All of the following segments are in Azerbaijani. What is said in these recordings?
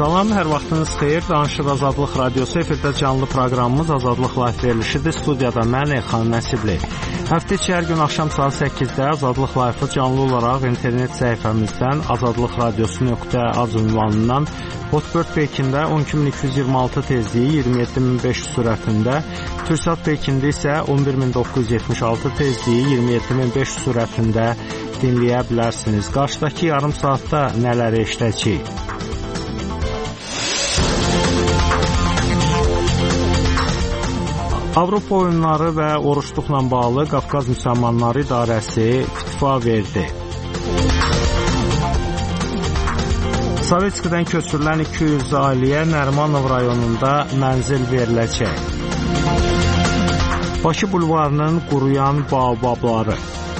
Salam, hər vaxtınız xeyir. Danışır Azadlıq Radiosu efirdə canlı proqramımız Azadlıq Live verilişidir. Studiyada mən Elxan Nəsibli. Həftə içi hər gün axşam saat 8-də Azadlıq Live-ı canlı olaraq internet səhifəmizdən azadlıqradiosu.az ünvanından Hotbird Pekində 12226 tezliyi 27500 sürətində, Türksat Pekində isə 11976 tezliyi 27500 sürətində dinləyə bilərsiniz. Qarşıdakı yarım saatda nələri eşidəcəyik? Avropa oyunları və oruçluqla bağlı Qafqaz Müsəlmanları İdarəsi fitva verdi. Sovetskidən köçürülən 200 ailəyə Nərimanov rayonunda mənzil veriləcək. Bakı bulvarının quruyan baobabları.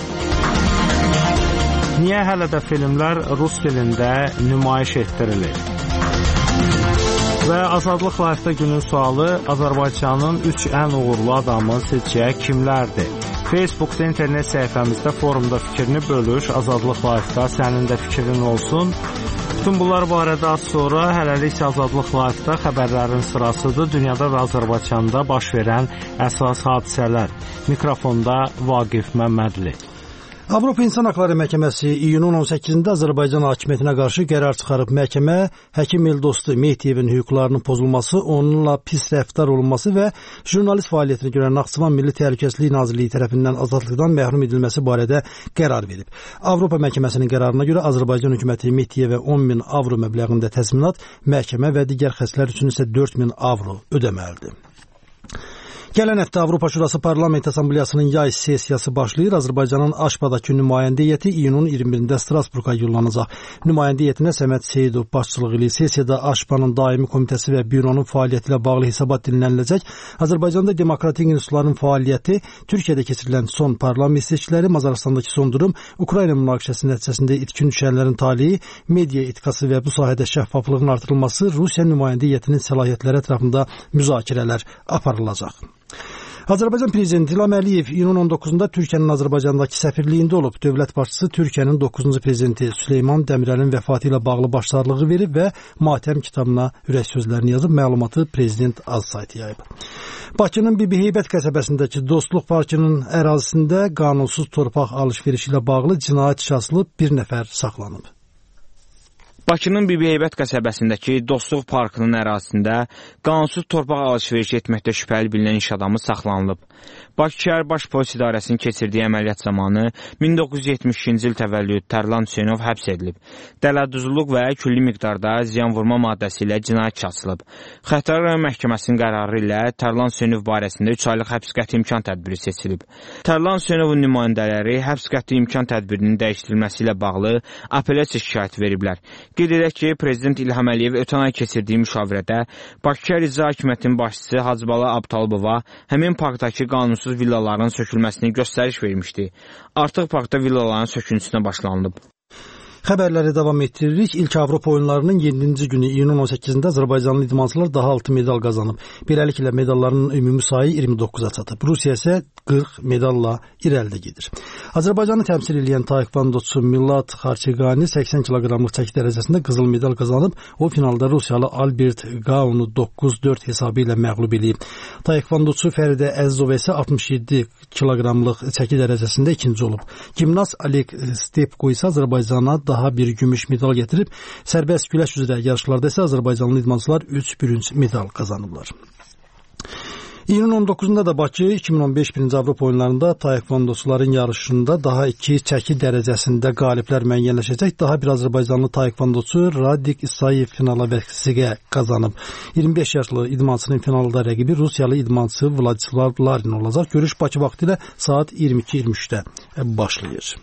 Niyə hələ də filmlər rus dilində nümayiş etdirilir? Və Azadlıq Live-da günün sualı Azərbaycanın 3 ən uğurlu adamı sizcə kimlərdir? Facebookda, internet səhifəmizdə, forumda fikrini bölüş. Azadlıq Live-da sənin də fikrin olsun. Bütün bunlar barədə az sonra, hələlik isə Azadlıq Live-da xəbərlərin sırasıdır. Dünyada və Azərbaycanda baş verən əsas hadisələr. Mikrofonda Vaqif Məmmədli. Avropa İnsan Haqları Məhkəməsi iyunun 18-də Azərbaycan hakimiyyətinə qarşı qərar çıxarıb. Məhkəmə həkim Eldostu Mehtiyevin hüquqlarının pozulması, onunla pis rəftar olunması və jurnalist fəaliyyətinə görə Naxçıvan Milli Təhlükəsizlik Nazirliyi tərəfindən azadlıqdan məhrum edilməsi barədə qərar verib. Avropa Məhkəməsinin qərarına görə Azərbaycan hökuməti Mehtiyevə 10.000 avro məbləğində təzminat, məhkəmə və digər xəstələr üçün isə 4.000 avro ödəməlidir. Gələn həftə Avropa Şurası Parlament Assambleyasının yay sessiyası başlayır. Azərbaycanın Aşpadakı nümayəndə heyəti iyunun 21-də Strasburqa yollanacaq. Nümayəndə heyətinə Səməd Seyidov başçılığı ilə sessiyada Aşpanın daimi komitəsi və büronun fəaliyyəti ilə bağlı hesabat dinləniləcək. Azərbaycanda demokratik institutların fəaliyyəti, Türkiyədə keçirilən son parlament seçkiləri, Macaristandakı son durum, Ukrayna münaqişəsi nəticəsində itkin düşənlərin taleyi, media etikası və bu sahədə şəffaflığın artırılması, Rusiya nümayəndə heyətinin səlahiyyətləri ətrafında müzakirələr aparılacaq. Azərbaycan Prezidenti İlham Əliyev iyunun 19-da Türkiyənin Azərbaycandakı səfirliyində olub. Dövlət başçısı Türkiyənin 9-cu prezidenti Süleyman Dəmirəlin vəfatı ilə bağlı başsağlığı verib və matəm kitabına ürək sözlərini yazıb, məlumatı prezident az saytı yayıb. Bakının Bibiheybət qəsəbəsindəki Dostluq Parkının ərazisində qanunsuz torpaq alış-verişi ilə bağlı cinayət işi açılıb, bir nəfər saxlanıb. Bakının Bibiheybət qəsəbəsindəki Dostluq Parkının ərazisində qanunsuz torpaq alış-veriş etməkdə şübhəli bilinən iş adamı saxlanılıb. Bakı şəhər Baş Polis İdarəsinin keçirdiyi əməliyyat zamanı 1972-ci il təvəllüd Tərlan Hüseynov həbs edilib. Dələduzluq və külli miqdarda ziyanvurma maddəsi ilə cinayət açılıb. Xətai rayon məhkəməsinin qərarı ilə Tərlan Hüseynov barəsində 3 aylıq həbs qəti imkan tədbiri seçilib. Tərlan Hüseynovun nümayəndələri həbs qəti imkan tədbirinin dəyişdirilməsi ilə bağlı apellyasiya şikayəti veriblər. Qeyd edək ki, Prezident İlham Əliyev ötən ay keçirdiyi müşavirədə Bakı şəhər İcra Hakimiyyətinin başçısı Hacıbala Abtalbova həmin parkdakı qanunsuz villaların sökülməsini göstəriş vermişdi. Artıq parkda villaların söküntüsünə başlanılıb. Xəbərləri davam etdiririk. İlk Avropa oyunlarının 7-ci günü iyunun 18-də Azərbaycanlı idmançılar daha 6 medal qazanıb. Beləliklə medalların ümumi sayı 29-a çatıb. Rusiya isə 40 medalla irəlidə gedir. Azərbaycanı təmsil edən taekvondoçu Milad Xarçeqani 80 kiloqramlıq çəki dərəcəsində qızıl medal qazanıb. O finalda Rusiyalı Albert Gaunu 9-4 hesabı ilə məğlub edib. Taekvondoçu Fəridə Əzizov isə 67 kiloqramlıq çəki dərəcəsində ikinci olub. Gimnast Oleg Stepko isə Azərbaycana daha bir gümüş medal getirib. Sərbəst güləş üzrə yarışlarda isə Azərbaycanlı idmançılar 3 bürünc medal qazanıblar. İyunun 19-da da Bakı 2015 birinci Avropa oyunlarında taekvondoçuların yarışında daha 2 çəki dərəcəsində qaliblər müəyyənləşəcək. Daha bir Azərbaycanlı taekvondoçu Radik İsayev finala vəsiqə qazanıb. 25 yaşlı idmançının finalda rəqibi Rusiyalı idmançı Vladislav Larin olacaq. Görüş Bakı vaxtı ilə saat 22:23-də başlayır.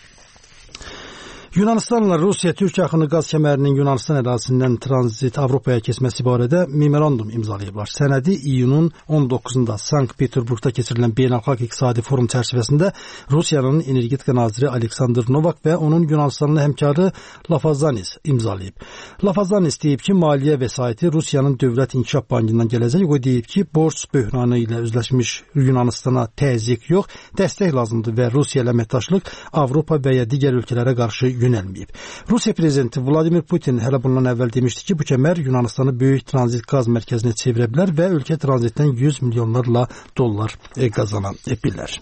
Yunanistanla Rusiya Türk yaxını qaz kəmərinin Yunanistan ərazisindən tranzit Avropaya keçməsi barədə memorandum imzalayıblar. Sənədi iyunun 19-da Sankt-Peterburqda keçirilən beynəlxalq iqtisadi forum çərçivəsində Rusiyanın energetika naziri Aleksandr Novak və onun Yunanistanlı həmkarı Lafazanis imzalayıb. Lafazanis deyib ki, maliyyə vəsaiti Rusiyanın Dövlət İnkişaf Bankından gələcək. O deyib ki, borc böhranı ilə üzləşmiş Yunanistana təzyiq yox, dəstək lazımdır və Rusiya ilə əməkdaşlıq Avropa və ya digər ölkələrə qarşı yönəlməyib. Rusiya prezidenti Vladimir Putin hələ bundan əvvəl demişdi ki, bu kəmər Yunanistanı böyük tranzit qaz mərkəzinə çevirə bilər və ölkə tranzitdən 100 milyonlarla dollar qazana bilər.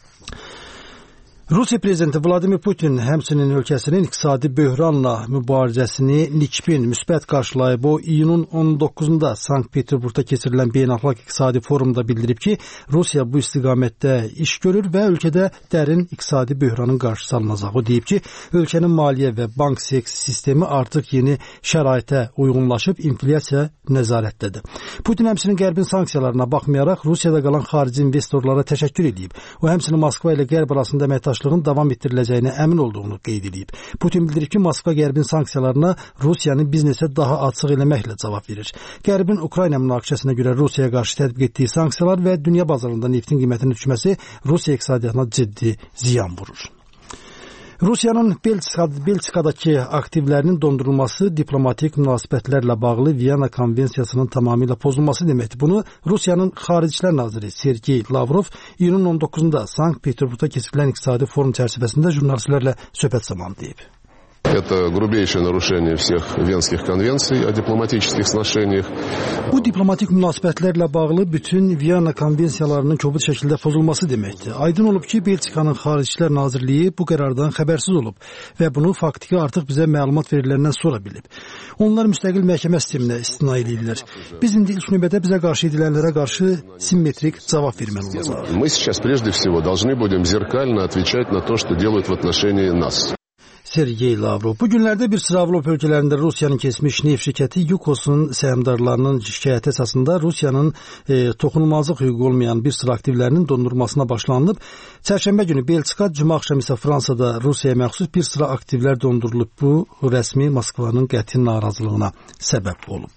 Rusiya prezidenti Vladimir Putin həmçinin ölkəsinin iqtisadi böhranla mübarizəsini nikbin, müsbət qarşılayıb. O, iyunun 19-da Sankt-Peterburqda keçirilən beynəlxalq iqtisadi forumda bildirib ki, Rusiya bu istiqamətdə iş görür və ölkədə dərin iqtisadi böhranın qarşısı alınacaq. O deyib ki, ölkənin maliyyə və bank sistemi artıq yeni şəraitə uyğunlaşıb, inflyasiya nəzarətdədir. Putin həmçinin Qərbin sanksiyalarına baxmayaraq Rusiyada qalan xarici investorlara təşəkkür edib. O, həmçinin Moskva ilə Qərb arasında əməkdaşlığın davam etdiriləcəyinə əmin olduğunu qeyd edib. Putin bildirir ki, Moskva Qərbin sanksiyalarına Rusiyanı biznesə daha açıq eləməklə cavab verir. Qərbin Ukrayna münaqişəsinə görə Rusiyaya qarşı tətbiq etdiyi sanksiyalar və dünya bazarında neftin qiymətinin düşməsi Rusiya iqtisadiyyatına ciddi ziyan vurur. Rusiyanın Belçikadakı aktivlərinin dondurulması diplomatik münasibətlərlə bağlı Viyana konvensiyasının tamamilə pozulması deməkdir. Bunu Rusiyanın Xarici İşlər naziri Sergey Lavrov iyunun 19-da Sankt-Peterburqda keçirilən iqtisadi forum çərçivəsində jurnalistlərlə söhbət zamanı deyib. Это грубейшее нарушение всех Венских конвенций о дипломатических сношениях. Bu diplomatik münasibətlərlə bağlı bütün Viyana konvensiyalarının kobud şəkildə pozulması deməkdir. Aydın olub ki, Belçikanın Xarici İşlər Nazirliyi bu qərardan xəbərsiz olub və bunu faktiki artıq bizə məlumat veriləndən sonra bilib. Onlar müstəqil məhkəmə sisteminə istina edirlər. Biz indi ilk növbədə bizə qarşı edilənlərə qarşı simmetrik cavab verməli olacağıq. Мы сейчас прежде всего должны будем зеркально отвечать на то, что делают в отношении нас. Sergey Lavrov. Bu günlərdə bir sıra Avropa ölkələrində Rusiyanın keçmiş neft şirkəti Yukosun səhmdarlarının şikayəti əsasında Rusiyanın toxunulmazlıq hüququ olmayan bir sıra aktivlərinin dondurulmasına başlanılıb. Çərşənbə günü Belçika, cümə axşamı isə Fransada Rusiyaya məxsus bir sıra aktivlər dondurulub. Bu rəsmi Moskvanın qəti narazılığına səbəb olub.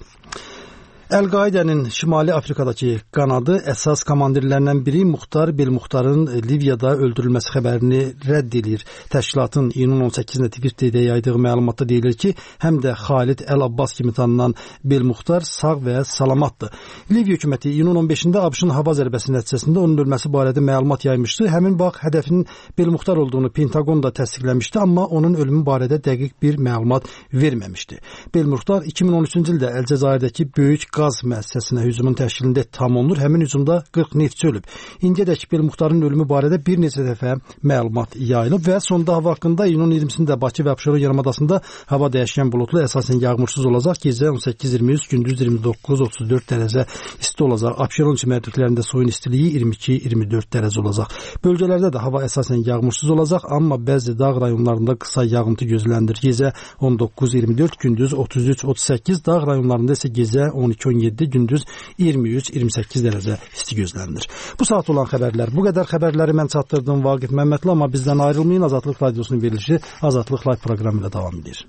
Əl-Qaidənin Şimali Afrikadakı qanadı əsas komandirlərindən biri Muxtar Belmuxtarın Liviyada öldürülməsi xəbərini rədd edir. Təşkilatın iyunun 18-də Twitterdə yaydığı məlumatda deyilir ki, həm də Xalid Əl-Abbas kimi tanınan Belmuxtar sağ və salamatdır. Liviya hökuməti iyunun 15-də ABŞ-ın hava zərbəsi nəticəsində onun ölməsi barədə məlumat yaymışdı. Həmin vaxt hədəfinin Belmuxtar olduğunu Pentagon da təsdiqləmişdi, amma onun ölümü barədə dəqiq bir məlumat verməmişdi. Belmuxtar 2013-cü ildə Əlcəzairdəki böyük qaz müəssisəsinə hücumun təşkilində tam olunur. Həmin hücumda 40 neftçi ölüb. İndiyədək Belmuxtarın ölümü barədə bir neçə dəfə məlumat yayılıb və sonda hava haqqında iyunun 20-sində Bakı və Abşeron yarımadasında hava dəyişkən buludlu, əsasən yağmursuz olacaq. Gecə 18-23, gündüz 29-34 dərəcə isti olacaq. Abşeron çimərliklərində suyun istiliyi 22-24 dərəcə olacaq. Bölgələrdə də hava əsasən yağmursuz olacaq, amma bəzi dağ rayonlarında qısa yağıntı gözlənilir. Gecə 19-24, gündüz 33-38, dağ rayonlarında isə gecə 12-17, gündüz 23-28 dərəcə isti gözlənilir. Bu saat olan xəbərlər bu qədər. Xəbərləri mən çatdırdım Vaqif Məmmədli, amma bizdən ayrılmayın. Azadlıq Radiosunun verilişi Azadlıq Live proqramı ilə davam edir.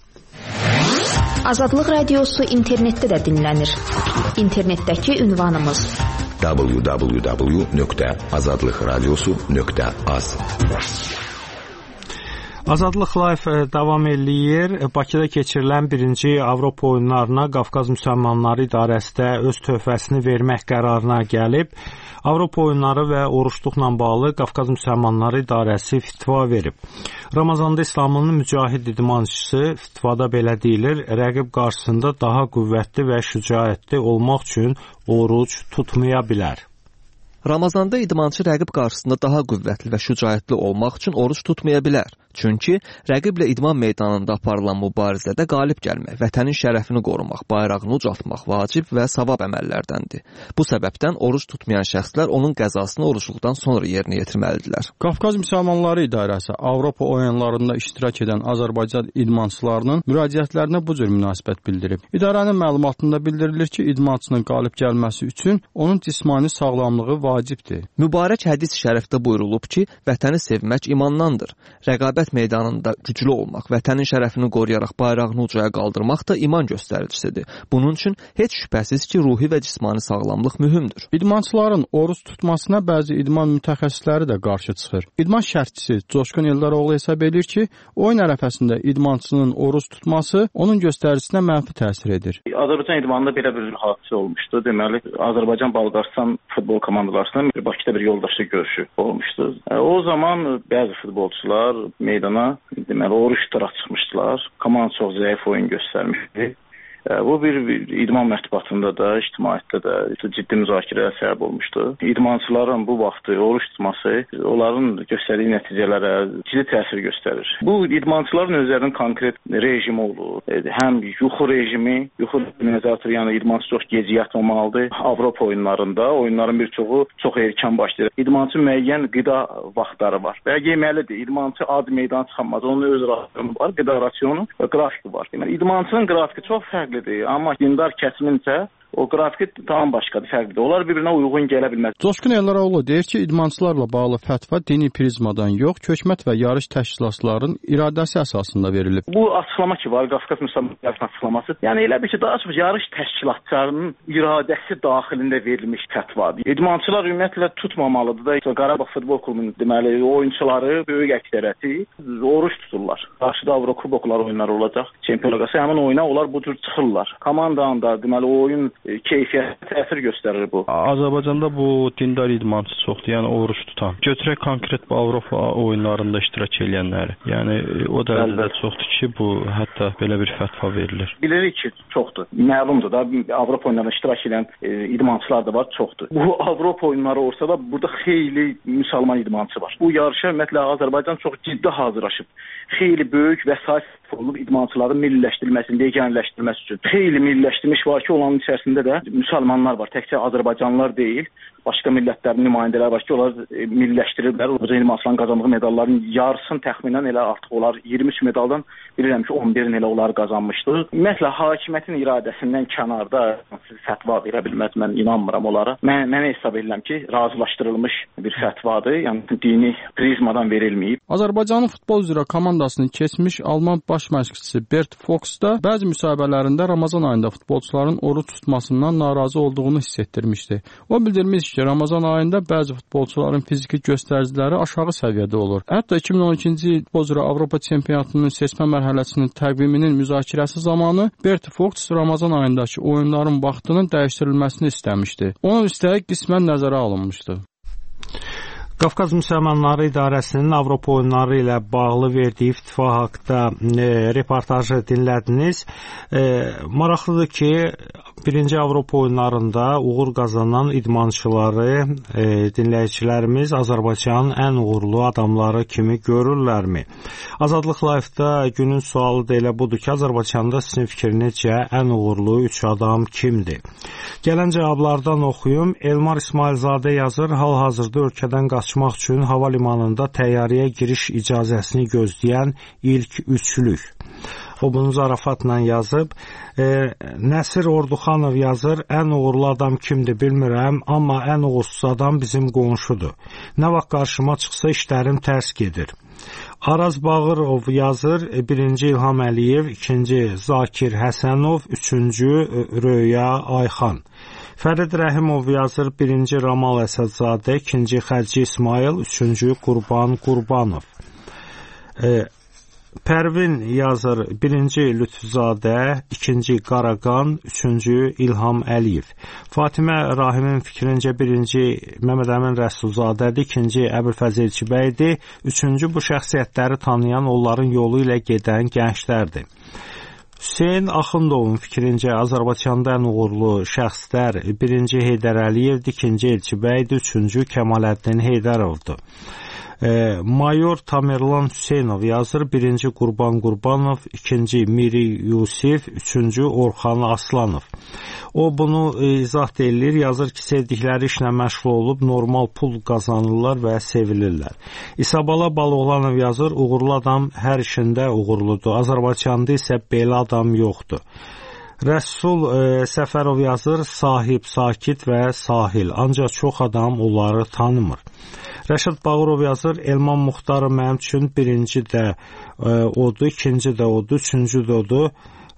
Azadlıq Radiosu internetdə də dinlənir. İnternetdəki ünvanımız www.azadlıqradiosu.az. Azadlıq Live davam eləyir. Bakıda keçirilən 1-ci Avropa oyunlarına Qafqaz Müsəlmanları İdarəsi də öz töhfəsini vermək qərarına gəlib. Avropa oyunları və oruçluqla bağlı Qafqaz Müsəlmanları İdarəsi fitva verib. Ramazanda İslamın mücahid idmançısı fitvada belə deyilir: rəqib qarşısında daha qüvvətli və şücaətli olmaq üçün oruc tutmaya bilər. Ramazanda idmançı rəqib qarşısında daha qüvvətli və şücaətli olmaq üçün oruç tutmaya bilər. Çünki rəqiblə idman meydanında aparılan mübarizədə qalib gəlmək, vətənin şərəfini qorumaq, bayrağını ucaltmaq vacib və savab əməllərdəndir. Bu səbəbdən oruç tutmayan şəxslər onun qəzasını oruçluqdan sonra yerinə yetirməlidirlər. Qafqaz Müsəlmanları İdarəsi Avropa oyunlarında iştirak edən Azərbaycan idmançılarının müraciətlərinə bu cür münasibət bildirib. İdarənin məlumatında bildirilir ki, idmançının qalib gəlməsi üçün onun cismani sağlamlığı vacibdir. Mübarək hədis şərəfdə buyurulub ki, vətəni sevmək imandandır. Rəqabət meydanında güclü olmaq, vətənin şərəfini qoruyaraq bayrağını ucaya qaldırmaq da iman göstəricisidir. Bunun üçün heç şübhəsiz ki, ruhi və cismani sağlamlıq mühümdür. İdmançıların oruç tutmasına bəzi idman mütəxəssisləri də qarşı çıxır. İdman şərhçisi Coşqun Eldaroğlu hesab edir ki, oyun ərəfəsində idmançının oruç tutması onun göstəricinə mənfi təsir edir. Azərbaycan idmanında belə bir hadisə olmuşdu. Deməli, Azərbaycan-Balqaristan futbol komandalarının Bakıda bir yoldaşlıq görüşü olmuşdu. O zaman bəzi futbolçular meydana deməli oruç tutaraq çıxmışdılar. Komanda çox zəif oyun göstərmişdi. Bu bir idman mətbuatında da, ictimaiyyətdə də ciddi müzakirəyə səbəb olmuşdu. İdmançıların bu vaxtı oruç tutması onların göstərdiyi nəticələrə ciddi təsir göstərir. Bu idmançıların özlərinin konkret rejimi olur. Həm yuxu rejimi nəzərdə yəni idmançı çox gecə yatmamalıdır. Avropa oyunlarında oyunların bir çoxu çox erkən başlayır. İdmançı müəyyən qida vaxtları var. Və yeməlidir. İdmançı ad meydana çıxamaz. Onun öz rasionu var, qida rasionu və qrafiki var. Deməli, idmançının qrafiki çox fərqlidir. Amma dindar kəsimin isə o qrafiki tam başqadır, fərqlidir. Onlar bir-birinə uyğun gələ bilməz. Coşqun Elləroğlu deyir ki, idmançılarla bağlı fətva dini prizmadan yox, hökumət və yarış təşkilatlarının iradəsi əsasında verilib. Bu açıqlama ki var, Qafqaz müsabiqəsinin açıqlaması. Yəni elə bir ki, daha çox yarış təşkilatlarının iradəsi daxilində verilmiş fətvadır. İdmançılar ümumiyyətlə tutmamalıdır da. Qarabağ futbol klubunun deməli oyunçuları böyük əksəriyyəti oruç tuturlar. Qarşıda Avrokuboklar oyunları olacaq. Çempionlar Liqası həmin oyuna onlar bu cür çıxırlar. Komandanın da deməli oyun keyfiyyət təsir göstərir bu. Azərbaycanda bu dindar idmançı çoxdur, yəni oruç tutan. Götürək konkret bu Avropa oyunlarında iştirak edənləri. Yəni o dərəcədə çoxdur ki, bu hətta belə bir fətva verilir. Bilirik ki, çoxdur. Məlumdur da, Avropa oyunlarında iştirak edən idmançılar da var, çoxdur. Bu Avropa oyunları olsa da burada xeyli müsəlman idmançı var. Bu yarışa ümumiyyətlə Azərbaycan çox ciddi hazırlaşıb. Xeyli böyük vəsait olub idmançıların milliləşdirilməsi, yeganləşdirilməsi üçün. Xeyli milliləşdirmiş var ki, onların içərisində də müsəlmanlar var. Təkcə Azərbaycanlılar deyil, başqa millətlərin nümayəndələri var ki, onlar milliləşdiriliblər. Azərbaycan idmançılarının qazandığı medalların yarısını təxminən elə artıq onlar 23 medaldan bilirəm ki, 11-ni elə onlar qazanmışdı. Ümumiyyətlə hakimiyyətin iradəsindən kənarda fətva verə bilməz, mən inanmıram onlara. Mən hesab edirəm ki, razılaşdırılmış bir fətvadır, yəni dini prizmadan verilməyib. Azərbaycanın futbol üzrə komandasının keçmiş Alman baş məşqçisi Bert Fuchs da bəzi müsahibələrində Ramazan ayında futbolçuların oruç tutmasından narazı olduğunu hiss etdirmişdi. O bildirmiş ki, Ramazan ayında bəzi futbolçuların fiziki göstəriciləri aşağı səviyyədə olur. Hətta 2012-ci il futbol üzrə Avropa çempionatının seçmə mərhələsinin təqviminin müzakirəsi zamanı Bert Fuchs Ramazan ayındakı oyunların vaxtının dəyişdirilməsini istəmişdi. Onun istəyi qismən nəzərə alınmışdı. Qafqaz Müsəlmanları İdarəsinin Avropa oyunları ilə bağlı verdiyi fitva haqqında reportajı dinlədiniz. Maraqlıdır ki, birinci Avropa oyunlarında uğur qazanan idmançıları dinləyicilərimiz Azərbaycanın ən uğurlu adamları kimi görürlərmi? Azadlıq Live-da günün sualı da elə budur ki, Azərbaycanda sizin fikrinizcə ən uğurlu 3 adam kimdir? Gələn cavablardan oxuyum. Elmar İsmailzadə yazır, hal-hazırda ölkədən qaçmaq üçün hava limanında təyyarəyə giriş icazəsini gözləyən ilk üçlük. O bunu zarafatla yazıb. Nəsir Orduxanov yazır, ən uğurlu adam kimdir bilmirəm, amma ən uğursuz adam bizim qonşudur. Nə vaxt qarşıma çıxsa işlərim tərs gedir. Araz Bağırov yazır, birinci İlham Əliyev, ikinci Zakir Həsənov, üçüncü Röya Ayxan. Fərid Rəhimov yazır, birinci Ramal Əsədzadə, ikinci Xərci İsmail, üçüncü Qurban Qurbanov. Pərvin yazır, birinci Lütfüzadə, ikinci Qaraqan, üçüncü İlham Əliyev. Fatimə Rahimin fikrincə birinci Məmməd Əmin Rəsulzadədir, ikinci Əbülfəzil Çibəydir, üçüncü bu şəxsiyyətləri tanıyan, onların yolu ilə gedən gənclərdir. Hüseyn Axundovun fikrincə Azərbaycanda ən uğurlu şəxslər birinci Heydər Əliyevdir, ikinci Elçibəydir, üçüncü Kəmaləddin Heydərovdur. Mayor Tamerlan Hüseynov yazır, birinci Qurban Qurbanov, ikinci Miri Yusif, üçüncü Orxan Aslanov. O bunu izah edir, yazır ki, sevdikləri işlə məşğul olub, normal pul qazanırlar və sevilirlər. İsabala Baloğlanov yazır, uğurlu adam hər işində uğurludur. Azərbaycanda isə belə adam yoxdur. Rəsul Səfərov yazır, sahib, sakit və sahil, ancaq çox adam onları tanımır. Rəşad Bağırov yazır, Elman Muxtarı mənim üçün birinci də odur, ikinci də odur, üçüncü də odur.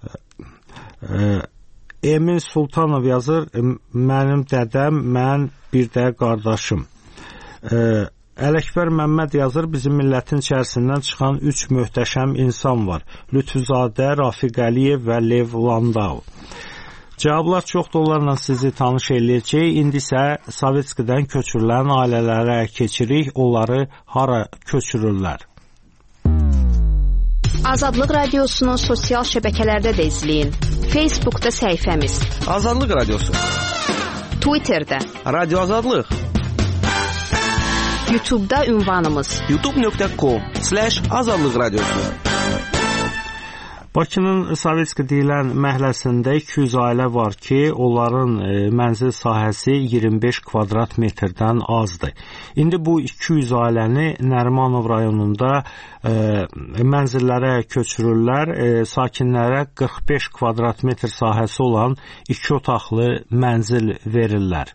Emin Sultanov yazır, mənim dədəm, mən bir də qardaşım. Ələkbər Məmməd yazır, bizim millətin içərisindən çıxan 3 möhtəşəm insan var. Lütfüzadə, Rafiq Əliyev və Lev Landau. Cavablar çoxdur, onlarla sizi tanış eləyəcək. İndi isə Sovetskidən köçürülən ailələrə keçirik. Onları hara köçürürlər? Azadlıq Radiosunu sosial şəbəkələrdə də izləyin. Facebookda səhifəmiz Azadlıq Radiosu, Twitterdə Radio Azadlıq, YouTube'da ünvanımız youtube.com/azadlıq radiosu. Bakının Sovetski deyilən məhəlləsində 200 ailə var ki, onların mənzil sahəsi 25 kvadrat metrdən azdır. İndi bu 200 ailəni Nərimanov rayonunda mənzillərə köçürürlər. Sakinlərə 45 kvadrat metr sahəsi olan 2 otaqlı mənzil verirlər.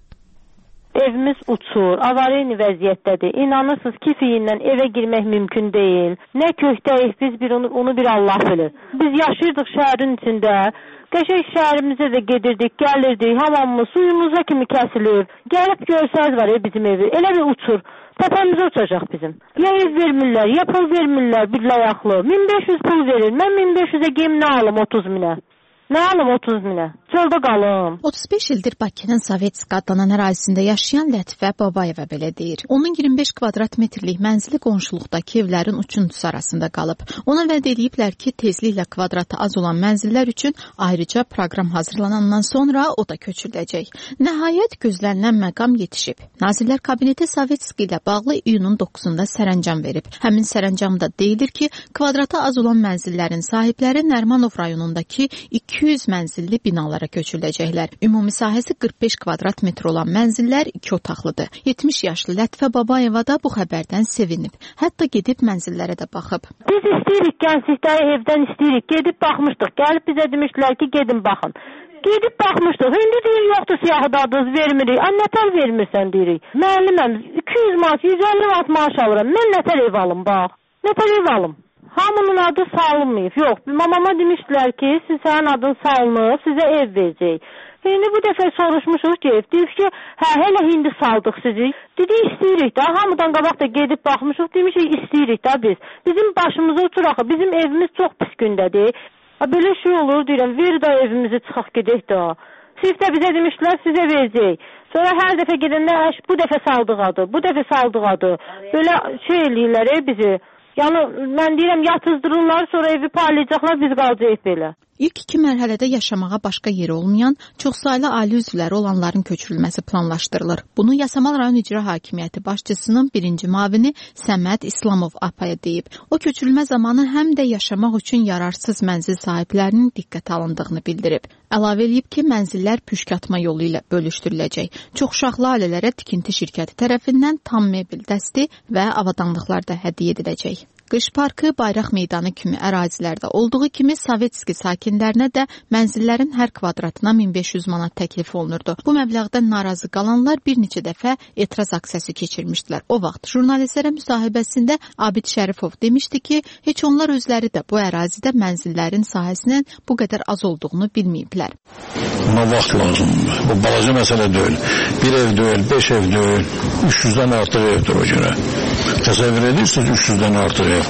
Evimiz uçur, avariya vəziyyətdədir. İnanırsınız ki, fiyindən evə girmək mümkün deyil. Nə köhdəyik, biz onu bir Allah bilir. Biz yaşayırdıq şəhərin içində. Qəşəng şəhərimizə də gedirdik, gəlirdik, hamamız suyumuza kimi kəsilib. Gəlib görsəz var bizim evi, elə bir uçur. Təpəmizə uçacaq bizim. Ya ev vermirlər, ya pul vermirlər bir layaqlı. 1500 pul verir, mən 1500'e gem nə alım 30 minə? Nə alım 30 minə? Çöldə qalım. 35 ildir Bakının Sovetski adlanan ərazisində yaşayan Lətifə Babayeva belə deyir. Onun 25 kvadrat metrlik mənzili qonşuluqdakı evlərin uçuntusu arasında qalıb. Ona vəd ediblər ki, tezliklə kvadratı az olan mənzillər üçün ayrıca proqram hazırlanandan sonra o da köçürüləcək. Nəhayət gözlənilən məqam yetişib. Nazirlər Kabineti Sovetski ilə bağlı iyunun 9-da sərəncam verib. Həmin sərəncamda deyilir ki, kvadratı az olan mənzillərin sahibləri Nərimanov rayonundakı 200 mənzilli binalara köçürüləcəklər. Ümumi sahəsi 45 kvadrat metr olan mənzillər 2 otaqlıdır. 70 yaşlı Lətifə Babayeva da bu xəbərdən sevinib. Hətta gedib mənzillərə də baxıb. Biz istəyirik, gənclikdə evdən istəyirik. Gedib baxmışdıq. Gəlib bizə demişdilər ki, gedin baxın. Gedib baxmışdıq. İndi deyir, yoxdur siyahı dadınız vermirik. Nətər vermirsən deyirik. Müəlliməm 200 manat, 150 manat maaş alıram. Mən nətər ev alım, bax. Nətər ev alım? Hamının adı salınmayıb. Yox, mamama demişdilər ki, sənin adın salınıb, sizə ev verəcək. İndi bu dəfə soruşmuşuq ki, deyib ki, hələ indi saldıq sizi. Dedi, istəyirik də, hamıdan qabaq da gedib baxmışıq, demişik, istəyirik də biz. Bizim başımıza uçuraq, bizim evimiz çox pis gündədir. Belə şey olur, deyirəm, ver də evimizi çıxaq gedək də. Siz də bizə demişdilər, sizə verəcək. Sonra hər dəfə gedəndə, bu dəfə saldıq adı, bu dəfə saldıq adı. Belə şey eləyirlər bizi. Yəni, mən deyirəm, yatızdırırlar, sonra evi paylayacaqlar, biz qalacaq belə. İlk 2 mərhələdə yaşamağa başqa yeri olmayan, çoxsaylı ailə üzvləri olanların köçürülməsi planlaşdırılır. Bunu Yasamal rayon icra hakimiyyəti başçısının birinci mavini Səməd İslamov apaya deyib. O köçürülmə zamanı həm də yaşamaq üçün yararsız mənzil sahiblərinin diqqət alındığını bildirib. Əlavə edib ki, mənzillər püşkatma yolu ilə bölüşdürüləcək. Çoxuşaqlı ailələrə tikinti şirkəti tərəfindən tam mebel dəsti və avadanlıqlar da hədiyyə ediləcək. Qış parkı, Bayraq meydanı kimi ərazilərdə olduğu kimi Sovetski sakinlərinə də mənzillərin hər kvadratına 1500 manat təklif olunurdu. Bu məbləğdən narazı qalanlar bir neçə dəfə etiraz aksiyası keçirmişdilər. O vaxt jurnalistlərə müsahibəsində Abid Şərifov demişdi ki, heç onlar özləri də bu ərazidə mənzillərin sahəsinin bu qədər az olduğunu bilməyiblər. Buna vaxt lazımdır. Bu balaca məsələ deyil. Bir ev deyil, 5 ev deyil, 300-dən artıq evdir o görə. Təsəvvür edirsiniz 300-dən artıq ev.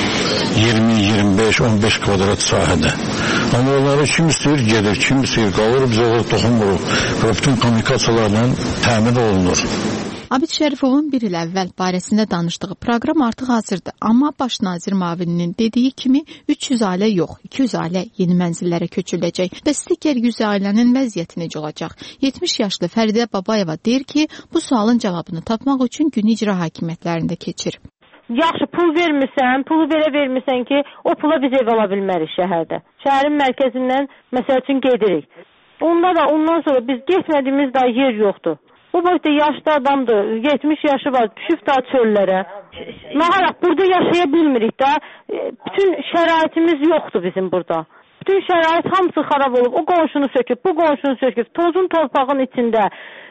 20, 25, 15 kvadrat sahədə. Amma onları kim istəyir gedir, kim istəyir qalır, biz orada toxunmuruq və bütün kommunikasiyalarla təmin olunur. Abid Şərifovun bir il əvvəl barəsində danışdığı proqram artıq hazırdır. Amma baş nazir mavininin dediyi kimi 300 ailə yox, 200 ailə yeni mənzillərə köçürüləcək. Bəs digər 100 ailənin vəziyyəti necə olacaq? 70 yaşlı Fəridə Babayeva deyir ki, bu sualın cavabını tapmaq üçün gün icra hakimiyyətlərində keçir. Yaxşı, pul vermirsən, pulu belə vermirsən ki, o pula biz ev ala bilmərik şəhərdə. Şəhərin mərkəzindən, məsəl üçün, gedirik. Ondan sonra biz getmədiyimiz daha yer yoxdur. Bu boyda yaşlı adamdır, 70 yaşı var, düşüb daha çöllərə. Naharaq, burada yaşaya bilmirik də, bütün şəraitimiz yoxdur bizim burada. Bütün şərait hamısı xarab olub, o qonşunu söküb, bu qonşunu söküb, tozun torpağın içində.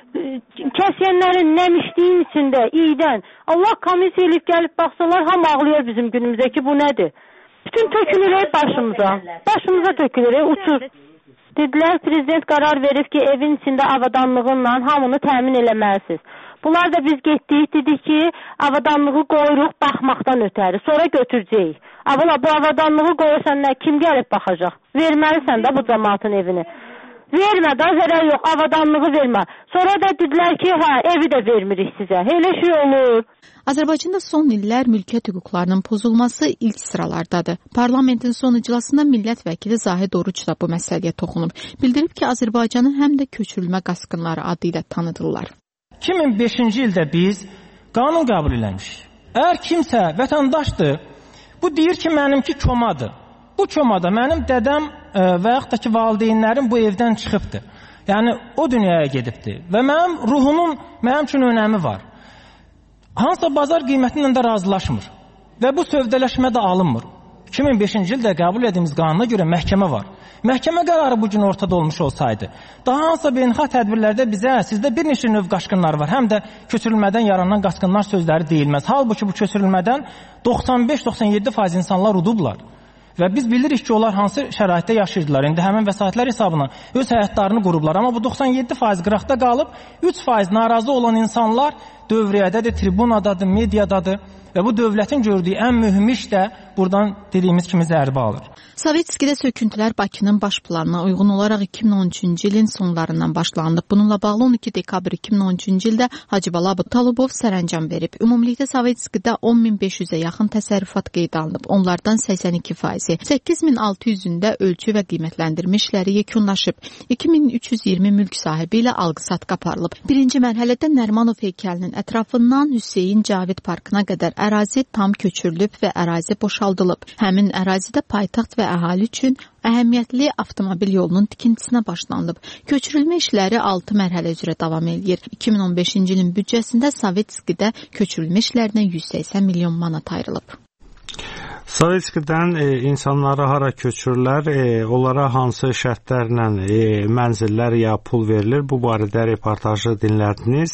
Kəsiyənlərin nəmişliyin içində, iydən. Allah komissiya elib gəlib baxsalar, ham ağlayır bizim günümüzdə ki, bu nədir? Bütün tökülürək başımıza. Başımıza tökülürək, uçur. Dedilər, prezident qərar verib ki, evin içində avadanlığınla hamını təmin eləməlisiniz. Bunlar da biz getdik, dedik ki, avadanlığı qoyuruq baxmaqdan ötəri, sonra götürəcəyik. Bu avadanlığı qoyursan, kim gəlib baxacaq? Verməlisən də bu cəmaatın evini. Vermə, da zərər yox, avadanlığı vermə. Sonra da dedilər ki, hə, evi də vermirik sizə. Elə şey olur. Azərbaycanda son illər mülkiyyət hüquqlarının pozulması ilk sıralardadır. Parlamentin son iclasında millət vəkili Zahid Oruç da bu məsələyə toxunub. Bildirib ki, Azərbaycanı həm də köçürülmə qaskınları adı ilə tanıdırlar. 2005-ci ildə biz qanun qəbul eləmişik. Əgər kimsə vətəndaşdır, bu deyir ki, mənimki komadır. Bu komada mənim dədəm və yaxud da ki, valideynlərim bu evdən çıxıbdır. Yəni, o dünyaya gedibdir. Və mənim ruhumun mənim üçün önəmi var. Hansısa bazar qiyməti ilə də razılaşmır. Və bu sövdələşmə də alınmır. 2005-ci ildə qəbul edildiyimiz qanuna görə məhkəmə var. Məhkəmə qərarı bugün ortada olmuş olsaydı, daha hansısa beynəlxalq tədbirlərdə bizə, sizdə bir neçə növ qaçqınlar var, həm də köçürülmədən yaranan qaçqınlar sözləri deyilməz. Halbuki bu köçürülmədən 95-97% insanlar udublar. Və biz bilirik ki, onlar hansı şəraitdə yaşayırdılar. İndi həmin vəsaitlər hesabına öz həyatlarını qurublar. Amma bu 97% qıraqda qalıb, 3% narazı olan insanlar dövriyyədədir, tribunadadır, mediadadır. Və bu dövlətin gördüyü ən mühüm iş də buradan dediyimiz kimi zərbə alır. Sovetskidə söküntülər Bakının baş planına uyğun olaraq 2013-cü ilin sonlarından başlandı. Bununla bağlı 12 dekabr 2013-cü ildə Hacıbala Abtalubov sərəncam verib. Ümumilikdə Sovetskidə 10.500-ə yaxın təsərrüfat qeydə alınıb. Onlardan 82%, 8.600-ündə ölçü və qiymətləndirmə işləri yekunlaşıb. 2320 mülk sahibi ilə alqı-satqı aparılıb. Birinci mərhələdə Nərimanov heykəlinin ətrafından Hüseyn Cavid parkına qədər ərazi tam köçürülüb və ərazi boşaldılıb. Həmin ərazidə paytaxt və əhali üçün əhəmiyyətli avtomobil yolunun tikintisinə başlanılıb. Köçürülmə işləri 6 mərhələ üzrə davam edir. 2015-ci ilin büdcəsində Sovetskidə köçürülmə işlərinə 180 milyon manat ayrılıb. Sovetskidən insanlara hara köçürürlər, onlara hansı şərtlərlə mənzillər ya pul verilir? Bu barədə reportajı dinlədiniz.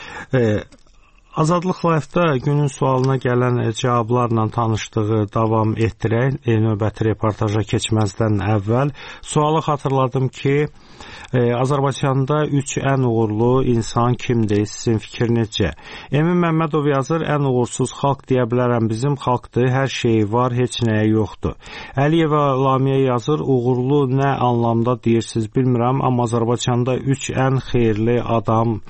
Azadlıq Live-da günün sualına gələn cavablarla tanışdığı davam etdirək. Növbəti reportaja keçməzdən əvvəl sualı xatırladım ki, Azərbaycanda 3 ən uğurlu insan kimdir? Sizin fikrinincə? Emin Məmmədov yazır, ən uğursuz xalq deyə bilərəm bizim xalqdır, hər şeyi var, heç nəyə yoxdur. Əliyeva Lamiyə yazır, uğurlu nə anlamda deyirsiniz bilmirəm, amma Azərbaycanda 3 ən xeyirli adam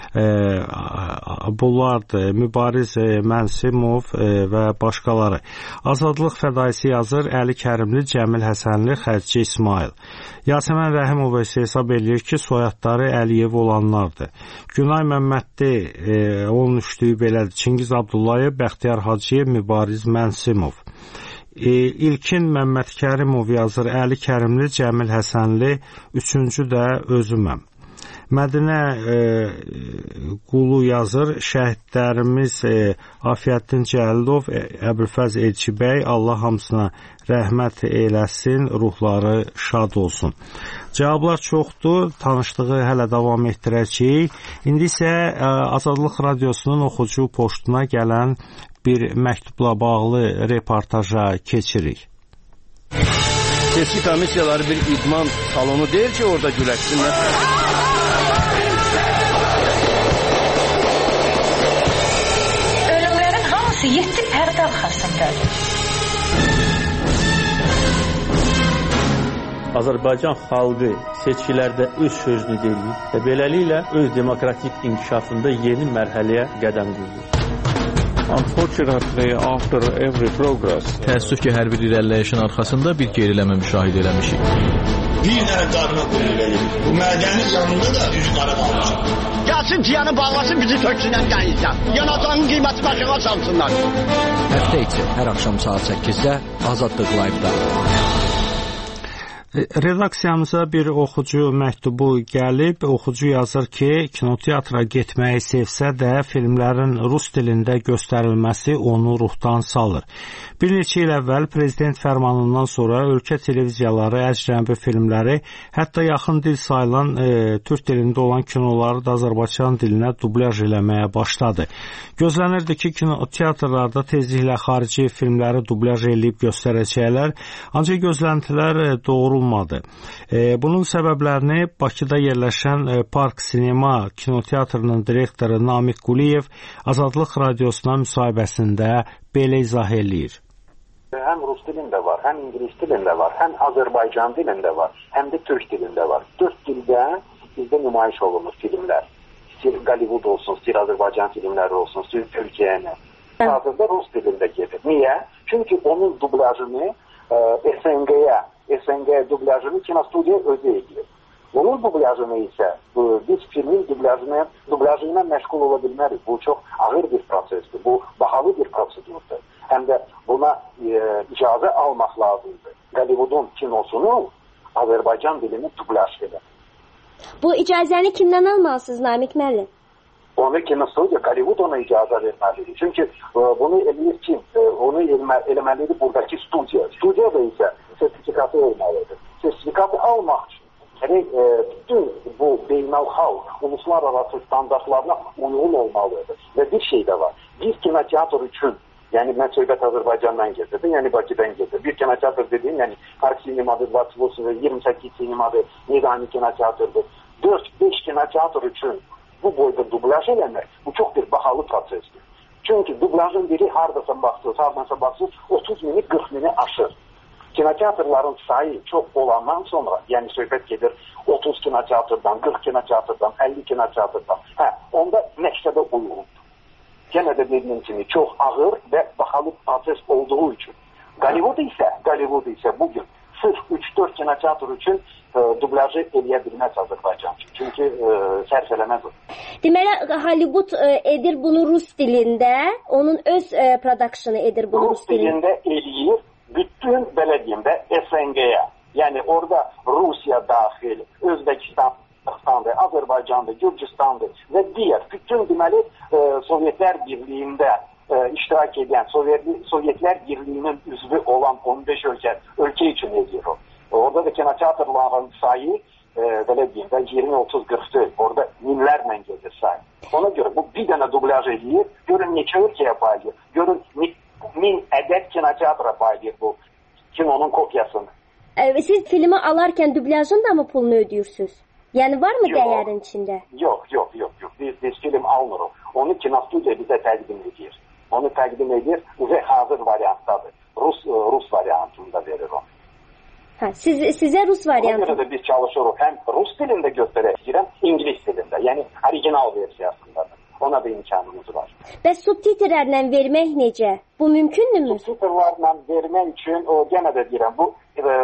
bunlardır, Mübariz Mənsimov və başqaları. Azadlıq fədaisi yazır, Əli Kərimli, Cəmil Həsənli, Xərci İsmail. Yasəmən Rəhimov isə hesab edir ki, soyadları Əliyev olanlardır. Günay Məmmədli, onun üçlüyü belədir, Çingiz Abdullayev, Bəxtiyar Hacıyev, Mübariz Mənsimov. İlkin Məmməd Kərimov yazır, Əli Kərimli, Cəmil Həsənli, üçüncü də özüməm. Mədinə Qulu yazır, şəhidlərimiz Afiyəddin Cəlilov, Əbülfəz Elçibəy, Allah hamısına rəhmət eləsin, ruhları şad olsun. Cavablar çoxdur, tanışlığı hələ davam etdirəcəyik. İndi isə Azadlıq Radiosunun oxucu poçtuna gələn bir məktubla bağlı reportaja keçirik. Seçki komissiyaları bir idman salonu deyil ki, orada güləşsinlər. Ölümlərin hamısı 7 pərdə arxasındadır. Azərbaycan xalqı seçkilərdə öz sözünü deyir və beləliklə öz demokratik inkişafında yeni mərhələyə qədəm qoyur. Unfortunately, after every progress, təəssüf ki, hər bir irəliləyişin arxasında bir geriləmə müşahidə eləmişik. Bir dənə qarına qoyulur. Bu mədəni canında da üzü qara qalmış. Gəlsin tiyanı bağlasın, bizi töksünən dənizdən. Yanacağın qiyməti başına salsınlar. Həftə içi hər axşam saat 8-də Azadlıq Live-da. Redaksiyamıza bir oxucu məktubu gəlib. Oxucu yazır ki, kinoteatra getməyi sevsə də filmlərin rus dilində göstərilməsi onu ruhdan salır. Bir neçə il əvvəl prezident fərmanından sonra ölkə televiziyaları əcnəbi filmləri, hətta yaxın dil sayılan türk dilində olan kinoları da Azərbaycan dilinə dublyaj eləməyə başladı. Gözlənirdi ki, kinoteatrlarda tezliklə xarici filmləri dublyaj eləyib göstərəcəklər, ancaq gözləntilər doğrulmadı. Bunun səbəblərini Bakıda yerləşən Park Sinema kinoteatrının direktoru Namiq Quliyev Azadlıq Radiosuna müsahibəsində belə izah eləyir. Həm rus dilində var, həm ingilis dilində var, həm Azərbaycan dilində var, həm də türk dilində var. 4 dildə bizdə nümayiş olunur filmlər. İstəyir Hollywood olsun, istəyir Azərbaycan filmləri olsun, istəyir Türkiyəni. Hazırda rus dilində gedir. Niyə? Çünki onun dublajını SNG dublajını kinostudiya özü edir. Onun dublajını isə biz filmin dublajı ilə məşğul ola bilmərik. Bu çox ağır bir prosesdir. Bu bahalı bir prosedurdur. Həm də buna icazə almaq lazımdır. Hollywoodun kinosunu Azərbaycan dilini dublaj edir. Bu icazəni kimdən almalısınız Namiq müəllim? Onu kinostudiya, Hollywood ona icazə verməlidir. Çünki bunu eləyir kim? Onu eləməlidir buradakı studiya. Studiyada isə sertifikatı olmalıdır. Sertifikatı almaq üçün bütün bu beynəlxalq, uluslararası standartlarına uyğun olmalıdır. Və bir şey də var. Bir kinoteatr üçün, yəni mən söhbət Azərbaycandan gedirdim, yəni Bakıdan gedirdim. Bir kinoteatr dediyim, yəni Park Sinemadır, 28 Sinemadır, Nidani kinoteatrdır. 4-5 kinoteatr üçün bu boyda dublaj eləmək, bu çox bir bahalı prosesdir. Çünki dublajın biri hardasa baxsız, 30 mini, 40 mini aşır. Kinoteatrların sayı çox olandan sonra, yəni söhbət gedir 30 kinoteatrdan, 40 kinoteatrdan, 50 kinoteatrdan. Onda məktəbə uyğundur. Yenə də dediyim kimi çox ağır və bahalı proses olduğu üçün. Hollywood isə bugün sırf 3-4 kinoteatr üçün dublajı eləyə bilməz Azərbaycan üçün. Çünki sərf eləməz o. Deməli, Hollywood edir bunu rus dilində, onun öz productionu edir bunu rus dilində. Rus dilində eləyir. Bütün belə deyim də SNG-yə, yəni orada Rusiya daxil, Özbəkistan, Azərbaycandır, Gürcüstandır və digər bütün deməli Sovetlər Birliyində iştirak edən, Sovetlər Birliyinin üzvü olan 15 ölkə üçün edir o. Orada da kinoteatrların sayı belə deyim də 20-30-40'dır. Orada minlərlə gedir sayı. Ona görə bu bir dənə dublaj edir, görün neçə ölkəyə paylayır, görün 1000 ədəd kinoteatra paylayır bu kinonun kopyasını. Siz filmi alarkən dublajın da mı pulunu ödəyirsiniz? Yəni var mı dəyərin içində? Yox. Biz film almırıq. Onu kinostudiya bizə təqdim edir. Onu təqdim edir, hazır variantdadır. Rus variantında verir o. Sizə Rus variantı? Ona görə də biz çalışırıq. Həm Rus dilində göstərəcəyəm, İngilis dilində. Yəni orijinal versiyasındadır. Ona da imkanımız var. Bəs subtitrlərlə vermək necə? Bu mümkündürmü? Subtitrlərlə vermək üçün o yenə də deyirəm, bu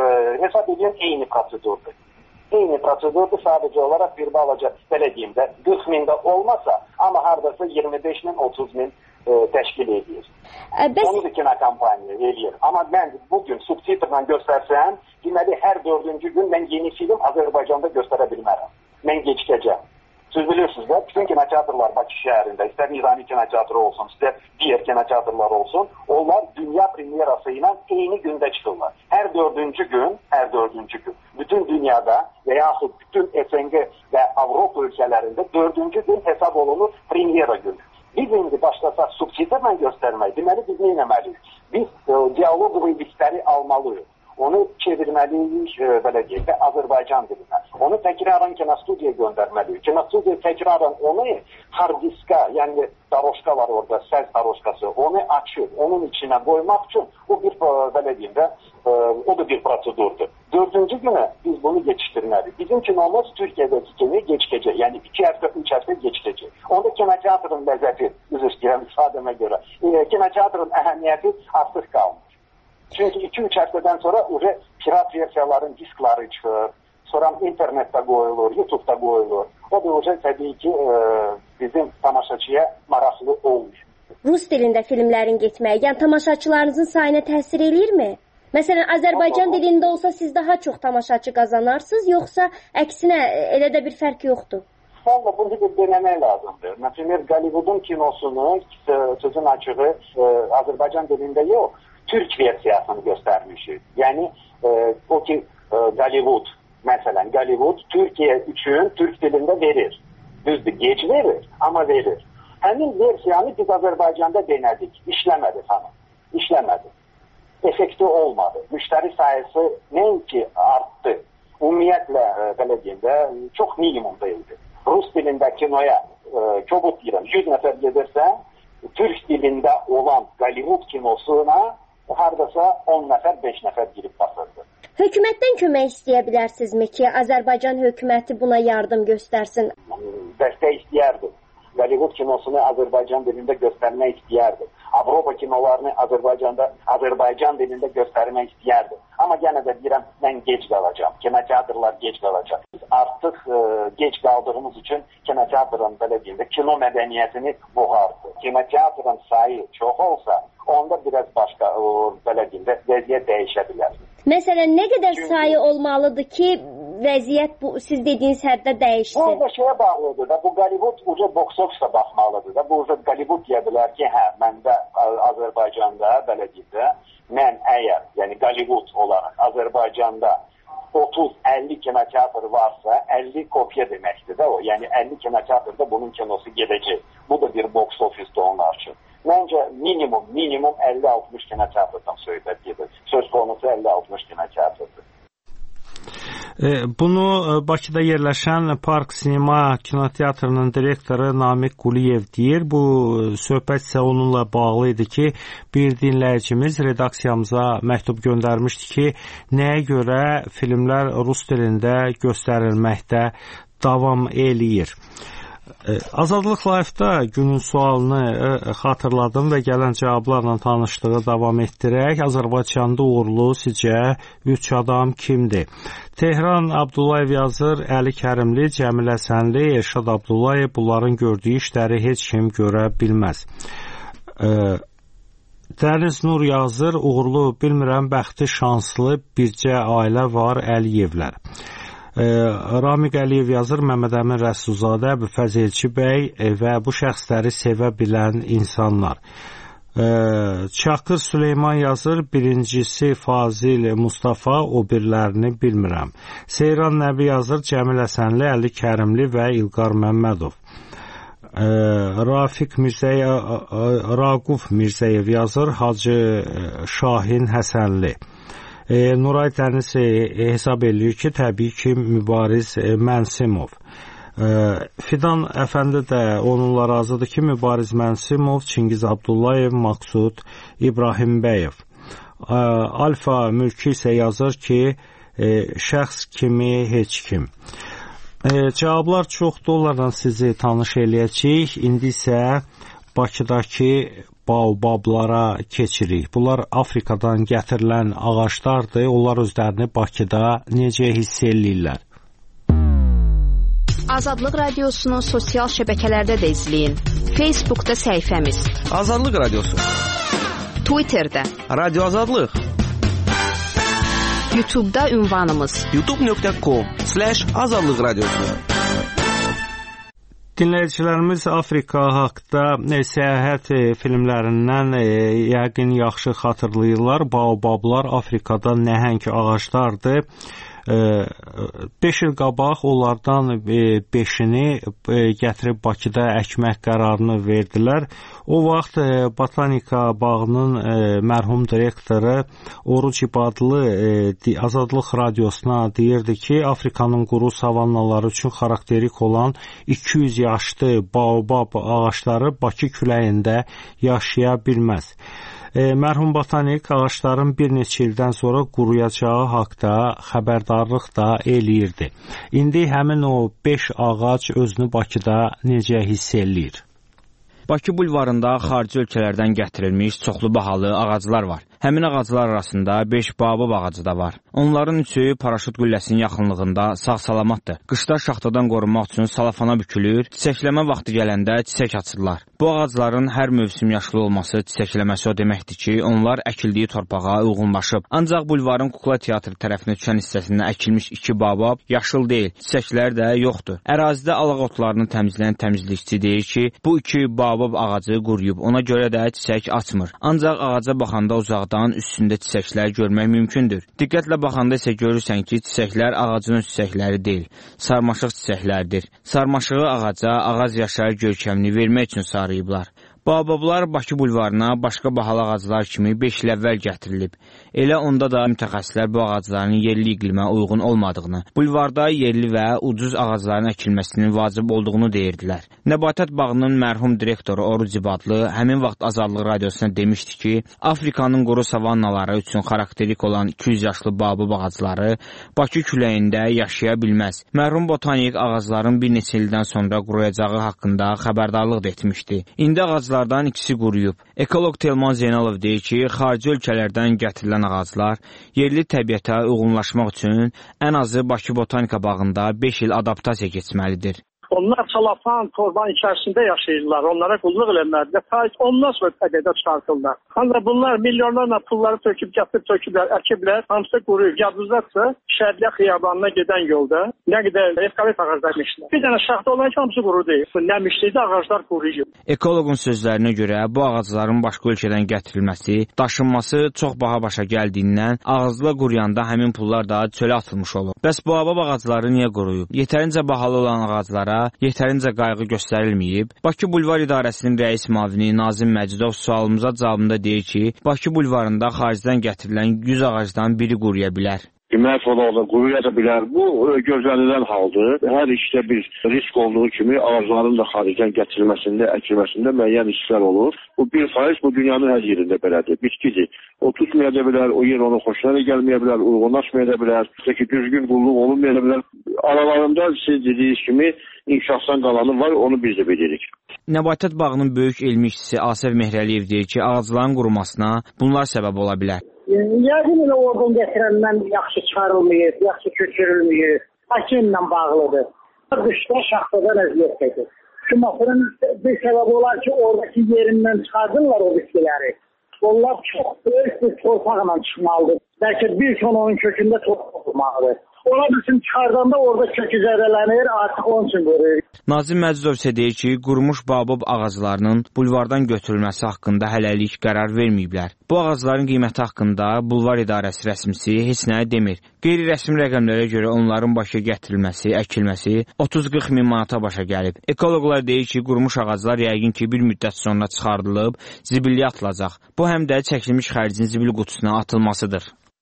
hesab edin eyni prosedurdur. Eyni prosedurdur, sadəcə olaraq bir balaca belə deyim də 40 min də olmasa, amma hardasa 25 min, 30 min təşkil edir. Onu da kino kampaniya eləyir. Amma mən bugün subtitrlə göstərsəm, deməli hər 4-cü gün mən yeni film Azərbaycanda göstərə bilmərəm. Mən gecikəcəm. Siz bilirsiniz də, bütün kinoteatrlar Bakı şəhərində, istər Nizami kinoteatrı olsun, istər digər kinoteatrlar olsun, onlar dünya premyerası ilə eyni gündə çıxırlar. Hər 4-cü gün, bütün dünyada və yaxud bütün SNG və Avropa ölkələrində 4-cü gün hesab olunur premyera günü. Biz indi başlasaq subtitrlə göstərmək, deməli biz nə etməliyik? Biz dialoq listləri almalıyıq. Onu çevirməliyik, belə deyək də, Azərbaycan dilinə. Onu təkrarən kinostudiyaya göndərməliyik. Kinostudiya təkrarən onu hard diska, yəni daroşka var orada, səs daroşkası, onu açır, onun içinə qoymaq üçün o bir, belə deyim də, o da bir prosedurdur. 4-cü günə biz bunu geçişdirməliyik. Bizim kinomuz Türkiyədəki kimi geçəcək, yəni 2 həftə, 3 həftə geçəcək. Onda kinoteatrın ləzzəti, üzr istəyirəm ifadəmə görə, kinoteatrın əhəmiyyəti artıq qalmır. Çünki 2-3 həftədən sonra pirat versiyaların diskları çıxır, sonra internetdə qoyulur, YouTube'da qoyulur. O da təbii ki, bizim tamaşaçıya maraqlı olmuyor. Rus dilində filmlərin getməyi, yəni tamaşaçılarınızın sayına təsir eləyirmi? Məsələn, Azərbaycan dilində olsa siz daha çox tamaşaçı qazanarsınız, yoxsa əksinə elə də bir fərq yoxdur? Valla bunu bir denemək lazımdır. Mesela Hollywood'un kinosunu, sözün açığı Azərbaycan dilində yox, Türk versiyasını göstərmişik. Yəni o ki Hollywood, məsələn Hollywood Türkiyə üçün Türk dilində verir. Düzdür, gec verir, amma verir. Həmin versiyanı biz Azərbaycanda denədik. İşləmədi hanım. İşləmədi. Effekti olmadı. Müştəri sayısı nəinki artdı. Ümumiyyətlə, belə deyim də, çox minimumda idi. Rus dilində kinoya, kobud deyirəm, 100 nəfər gedirsə, Türk dilində olan Hollywood kinosuna hardasa 10 nəfər, 5 nəfər girib basırdı. Hökumətdən kömək istəyə bilərsinizmi ki, Azərbaycan hökuməti buna yardım göstərsin? Dəstək istəyərdi. Hollywood kinosunu Azərbaycan dilində göstərmək istəyərdi. Avropa kinolarını Azərbaycan dilində göstərmək istəyərdi. Amma yenə də deyirəm, mən gec qalacağam. Kinoteatrlar gec qalacaq. Biz artıq gec qaldığımız üçün kinoteatrın belə deyim də kino mədəniyyətini boğardı. Kinoteatrın sayı çox olsa, onda biraz başqa belə deyim də vəziyyət dəyişə bilər. Məsələn, nə qədər sayı olmalıdır ki, vəziyyət bu siz dediyiniz həddə dəyişsin? Bu da şeyə bağlıdır da, bu Hollywood uca box office-a baxmalıdır da. Bu uca Hollywood deyə bilər ki, hə, məndə Azərbaycanda, belə deyim də, mən əgər, yəni Hollywood olaraq Azərbaycanda 30-50 kinoteatr varsa, 50 kopya deməkdir də o. Yəni 50 kinoteatrda bunun kinosu gedəcək. Bu da bir box office-də onlar üçün. Məncə minimum 50-60 kinoteatrdan söhbət gedir. Söz konusu 50-60 kinoteatrdır. Bunu Bakıda yerləşən Park Sinema kinoteatrının direktoru Namiq Quliyev deyir. Bu söhbət isə onunla bağlı idi ki, bir dinləyicimiz redaksiyamıza məktub göndərmişdi ki, nəyə görə filmlər rus dilində göstərilməkdə davam eləyir. Azadlıq Live-da günün sualını xatırladım və gələn cavablarla tanışlığı davam etdirək. Azərbaycanda uğurlu sizcə 3 adam kimdir? Tehran Abdullayev yazır, Əli Kərimli, Cəmil Həsənli, Elşad Abdullayev, bunların gördüyü işləri heç kim görə bilməz. Dəniz Nur yazır, uğurlu, bilmirəm, bəxti şanslı bircə ailə var, Əliyevlər. Ramiq Əliyev yazır, Məmməd Əmin Rəsulzadə, Əbülfəz Elçi bəy və bu şəxsləri sevə bilən insanlar. Çakır Süleyman yazır, birincisi Fazil Mustafa, o birlərini bilmirəm. Seyran Nəbi yazır, Cəmil Həsənli, Əli Kərimli və İlqar Məmmədov. Raquf Mirzəyev yazır, Hacı Şahin Həsənli. Nuray Dəniz hesab edir ki, təbii ki, Mübariz Mənsimov. Fidan Əfəndi də onunla razıdır ki, Mübariz Mənsimov, Çingiz Abdullayev, Maqsud İbrahimbəyov. Alfa Mülki isə yazır ki, şəxs kimi heç kim. Cavablar çoxdur, onlarla sizi tanış eləyəcəyik. İndi isə Bakıdakı baobablara keçirik. Bunlar Afrikadan gətirilən ağaclardır. Onlar özlərini Bakıda necə hiss eləyirlər? Azadlıq Radiosunu sosial şəbəkələrdə də izləyin. Facebookda səhifəmiz Azadlıq Radiosu, Twitterdə Radio Azadlıq, YouTube'da ünvanımız youtube.com/Azadlıq Radiosu. Dinləyicilərimiz Afrika haqda səyahət filmlərindən yəqin yaxşı xatırlayırlar. Baobablar Afrikada nəhəng ağaclardır. 5 il qabaq onlardan 5-ini gətirib Bakıda əkmək qərarını verdilər. O vaxt Botanika bağının mərhum direktoru Oruc İbadlı Azadlıq Radiosuna deyirdi ki, Afrikanın quru savannaları üçün xarakterik olan 200 yaşlı baobab ağacları Bakı küləyində yaşaya bilməz. Mərhum botanik ağacların bir neçə ildən sonra quruyacağı haqda xəbərdarlıq da eləyirdi. İndi həmin o 5 ağac özünü Bakıda necə hiss eləyir? Bakı bulvarında xarici ölkələrdən gətirilmiş çoxlu bahalı ağaclar var. Həmin ağaclar arasında 5 baobab ağacı da var. Onların üçü paraşüt qülləsinin yaxınlığında sağ-salamatdır. Qışda şaxtadan qorunmaq üçün salafana bükülür, çiçəkləmə vaxtı gələndə çiçək açırlar. Bu ağacların hər mövsüm yaşlı olması çiçəkləməsi o deməkdir ki, onlar əkildiyi torpağa uyğunlaşıb. Ancaq bulvarın kukla teatrı tərəfinə düşən hissəsində əkilmiş 2 baobab yaşıl deyil, çiçəklər də yoxdur. Ərazidə alaq otlarını təmizləyən təmizlikçi deyir ki, bu 2 baobab ağacı quruyub, ona görə də çiçək açmır. Ancaq ağaca baxanda uzaqdan üstündə çiçəklər görmək mümkündür. Diqqətlə baxanda isə görürsən ki, çiçəklər ağacın çiçəkləri deyil, sarmaşıq çiçəklərdir. Sarmaşığı ağaca ağac yaşayır görkəmini vermək üçün sarıyıblar. Baobablar Bakı bulvarına başqa bahalı ağaclar kimi 5 il əvvəl gətirilib. Elə onda da mütəxəssislər bu ağacların yerli iqlimə uyğun olmadığını, bulvarda yerli və ucuz ağacların əkilməsinin vacib olduğunu deyirdilər. Nəbatət bağının mərhum direktoru Oruc İbadlı həmin vaxt Azadlıq Radiosuna demişdi ki, Afrikanın quru savannaları üçün xarakterik olan 200 yaşlı baobab ağacları Bakı küləyində yaşaya bilməz. Mərhum botanik ağacların bir neçə ildən sonra quruyacağı haqqında xəbərdarlıq da etmişdi. İndi ağaclardan ikisi quruyub. Ekoloq Telman Zeynalov deyir ki, xarici ölkələrdən gətirilən ağaclar yerli təbiətə uyğunlaşmaq üçün ən azı Bakı Botanika bağında 5 il adaptasiya keçməlidir. Onlar çalafan, torbanın içərisində yaşayırlar. Onlara qulluq eləmədilər. Sadəcə ondan sonra təbiətə çıxartırlar. Ancaq bunlar milyonlarla pulları töküb, töküblər, əkiblər. Hamısı quruyub. Yadınızdadsa, Şərqiyyə xiyabanına gedən yolda nə qədər eskalet ağaclar mişlər. Bir dənə şaxta olan ki, hamısı quru deyil. Nə mişliydi, ağaclar quruyub. Ekoloqun sözlərinə görə bu ağacların başqa ölkədən gətirilməsi, daşınması çox baha başa gəldiyindən ağızla quruyanda həmin pullar da çölə atılmış olur. Bəs baobab ağacları niyə quruyub? Yetərincə bahalı olan ağaclara yetərincə qayğı göstərilməyib. Bakı Bulvar İdarəsinin rəis müavini Nazim Məcidov sualımıza cavabında deyir ki, Bakı bulvarında xaricdən gətirilən 100 ağacdan biri quruya bilər. Məhv ola quruya da bilər. Bu gözlənilən haldır. Hər işdə bir risk olduğu kimi ağacların da xaricdən gətirilməsində, əkilməsində müəyyən risklər olur. Bu 1% bu dünyanın hər yerində belədir. Bitkidir. O tutmaya da bilər, o yer onun xoşuna gəlməyə bilər, uyğunlaşmaya da bilər. Ki, düzgün qulluq olunmaya da bilər. Aralarında siz dediyiniz kimi inkişafdan qalanı var, onu biz də bilirik. Nəbatət bağının böyük elmi işçisi Asəf Mehrəliyev deyir ki, ağacların qurumasına bunlar səbəb ola bilər. Yəqin elə oradan gətirəndən yaxşı çıxarılmıyıb, yaxşı köçürülməyib. Əkinlə bağlıdır. Qışda şaxtadan əziyyət edir. Şumaxırın bir səbəb olar ki, oradakı yerindən çıxardırlar o bitkiləri. Onlar çox böyük bir torpaqla çıxmalıdır. Bəlkə bir ton onun kökündə torpaq olmalıdır. Ola bilsin çıxardanda orada kökü zədələnir, artıq onun üçün quruyur. Nazim Məcidov isə deyir ki, qurumuş baobab ağaclarının bulvardan götürülməsi haqqında hələlik qərar verməyiblər. Bu ağacların qiyməti haqqında Bulvar İdarəsi rəsmisi heç nə demir. Qeyri-rəsmi rəqəmlərə görə onların başa gətirilməsi, əkilməsi 30-40 min manata başa gəlib. Ekoloqlar deyir ki, qurumuş ağaclar yəqin ki, bir müddət sonra çıxardılıb, zibilliyə atılacaq. Bu həm də çəkilmiş xərcin zibil qutusuna atılmasıdır.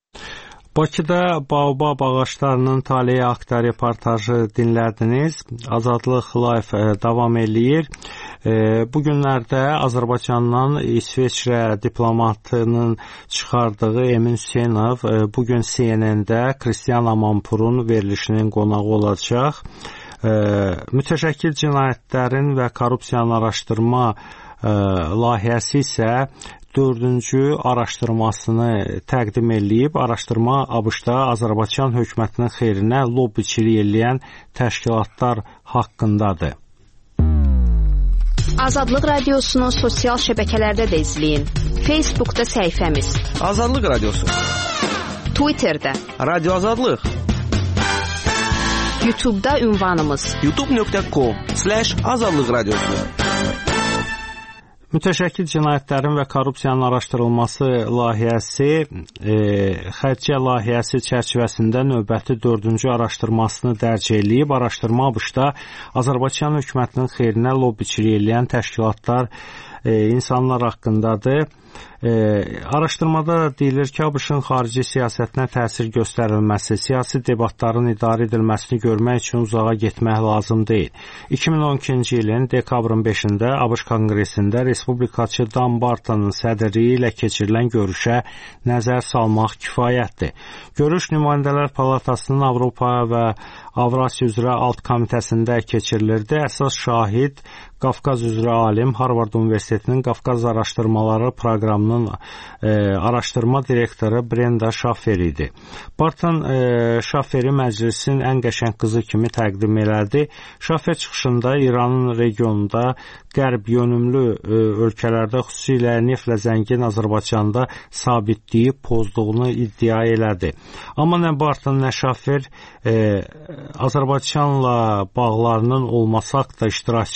Bakıda baobab ağaclarının taleyi haqqında reportajı dinlədiniz. Azadlıq Live davam eləyir. Bu günlərdə Azərbaycandan İsveçrə diplomatının çıxardığı Emin Hüseynov bugün CNN-də Kristian Amanpurun verilişinin qonağı olacaq. Mütəşəkkil cinayətlərin və korrupsiyanın araşdırma layihəsi isə 4-cü araşdırmasını təqdim eləyib. Araşdırma ABŞ-da Azərbaycan hökumətinin xeyrinə lobbiçilik eləyən təşkilatlar haqqındadır. Azadlıq Radiosunu sosial şəbəkələrdə də izləyin. Facebookda səhifəmiz Azadlıq Radiosu, Twitterdə Radio Azadlıq, YouTube'da ünvanımız youtube.com/azadlıq radiosu. Mütəşəkkil cinayətlərin və korrupsiyanın araşdırılması layihəsi xərciyyə layihəsi çərçivəsində növbəti 4-cü araşdırmasını dərc eləyib. Araşdırma ABŞ-da Azərbaycan hökumətinin xeyrinə lobbiçilik eləyən təşkilatlar insanlar haqqındadır. Araşdırmada deyilir ki, ABŞ-ın xarici siyasətinə təsir göstərilməsi, siyasi debatların idarə edilməsini görmək üçün uzağa getmək lazım deyil. 2012-ci ilin dekabrın 5-də ABŞ Konqresində Respublikaçı Dan Bartonun sədrliyi ilə keçirilən görüşə nəzər salmaq kifayətdir. Görüş Nümayəndələr Palatasının Avropa və Avrasiya üzrə alt komitəsində keçirilirdi. Əsas şahid Qafqaz üzrə alim, Harvard Universitetinin Qafqaz araşdırmaları proqramının araşdırma direktoru Brenda Şaffer idi. Barton Şafferi məclisin ən qəşəng qızı kimi təqdim elədi. Şaffer çıxışında İranın regionunda qərb yönümlü ölkələrdə xüsusilə neftlə zəngin Azərbaycanda sabitliyi pozduğunu iddia elədi. Amma nə Barton, nə Şaffer Azərbaycanla bağlarının olması haqqında iştirakçılara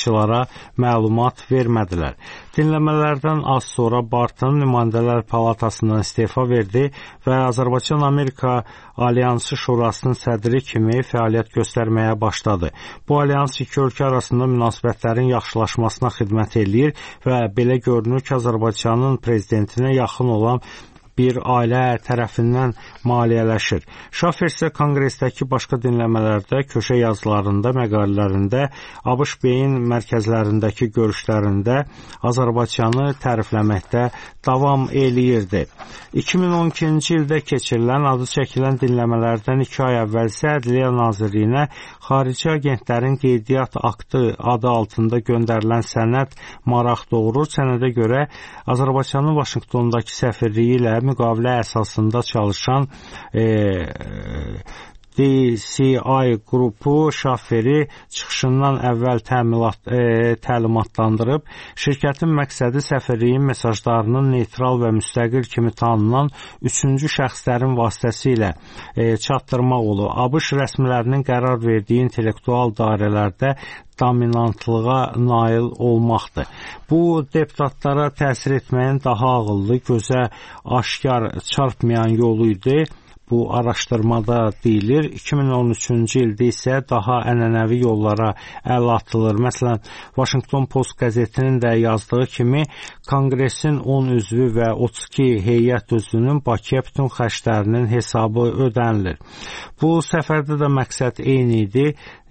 məlumat vermədilər. Dinləmələrdən az sonra Barton Nümayəndələr Palatasından istefa verdi və Azərbaycan-Amerika Alyansı Şurasının sədri kimi fəaliyyət göstərməyə başladı. Bu alyans iki ölkə arasında münasibətlərin yaxşılaşmasına xidmət eləyir və belə görünür ki, Azərbaycanın prezidentinə yaxın olan bir ailə tərəfindən maliyyələşir. Şafer isə konqresdəki başqa dinləmələrdə, köşə yazılarında, məqalələrində, ABŞ beyin mərkəzlərindəki görüşlərində Azərbaycanı tərifləməkdə davam eləyirdi. 2012-ci ildə keçirilən adı çəkilən dinləmələrdən 2 ay əvvəl isə Ədliyyə Nazirliyinə xarici agentlərin qeydiyyat aktı adı altında göndərilən sənəd maraq doğurur. Sənədə görə Azərbaycanın Vaşinqtondakı səfirliyi ilə müqavilə əsasında çalışan DCI qrupu Şaferi çıxışından əvvəl təlimatlandırıb, şirkətin məqsədi səfirliyin mesajlarının neytral və müstəqil kimi tanınan üçüncü şəxslərin vasitəsilə çatdırmaq olur. ABŞ rəsmilərinin qərar verdiyi intellektual dairələrdə dominantlığa nail olmaqdır. Bu, deputatlara təsir etməyin daha ağıllı, gözə aşkar çarpmayan yolu idi. Bu araşdırmada deyilir. 2013-cü ildə isə daha ənənəvi yollara əl atılır. Məsələn, Washington Post qəzetinin də yazdığı kimi, Konqresin 10 üzvü və 32 heyət üzvünün Bakıya bütün xərclərinin hesabı ödənilir. Bu səfərdə də məqsəd eyni idi.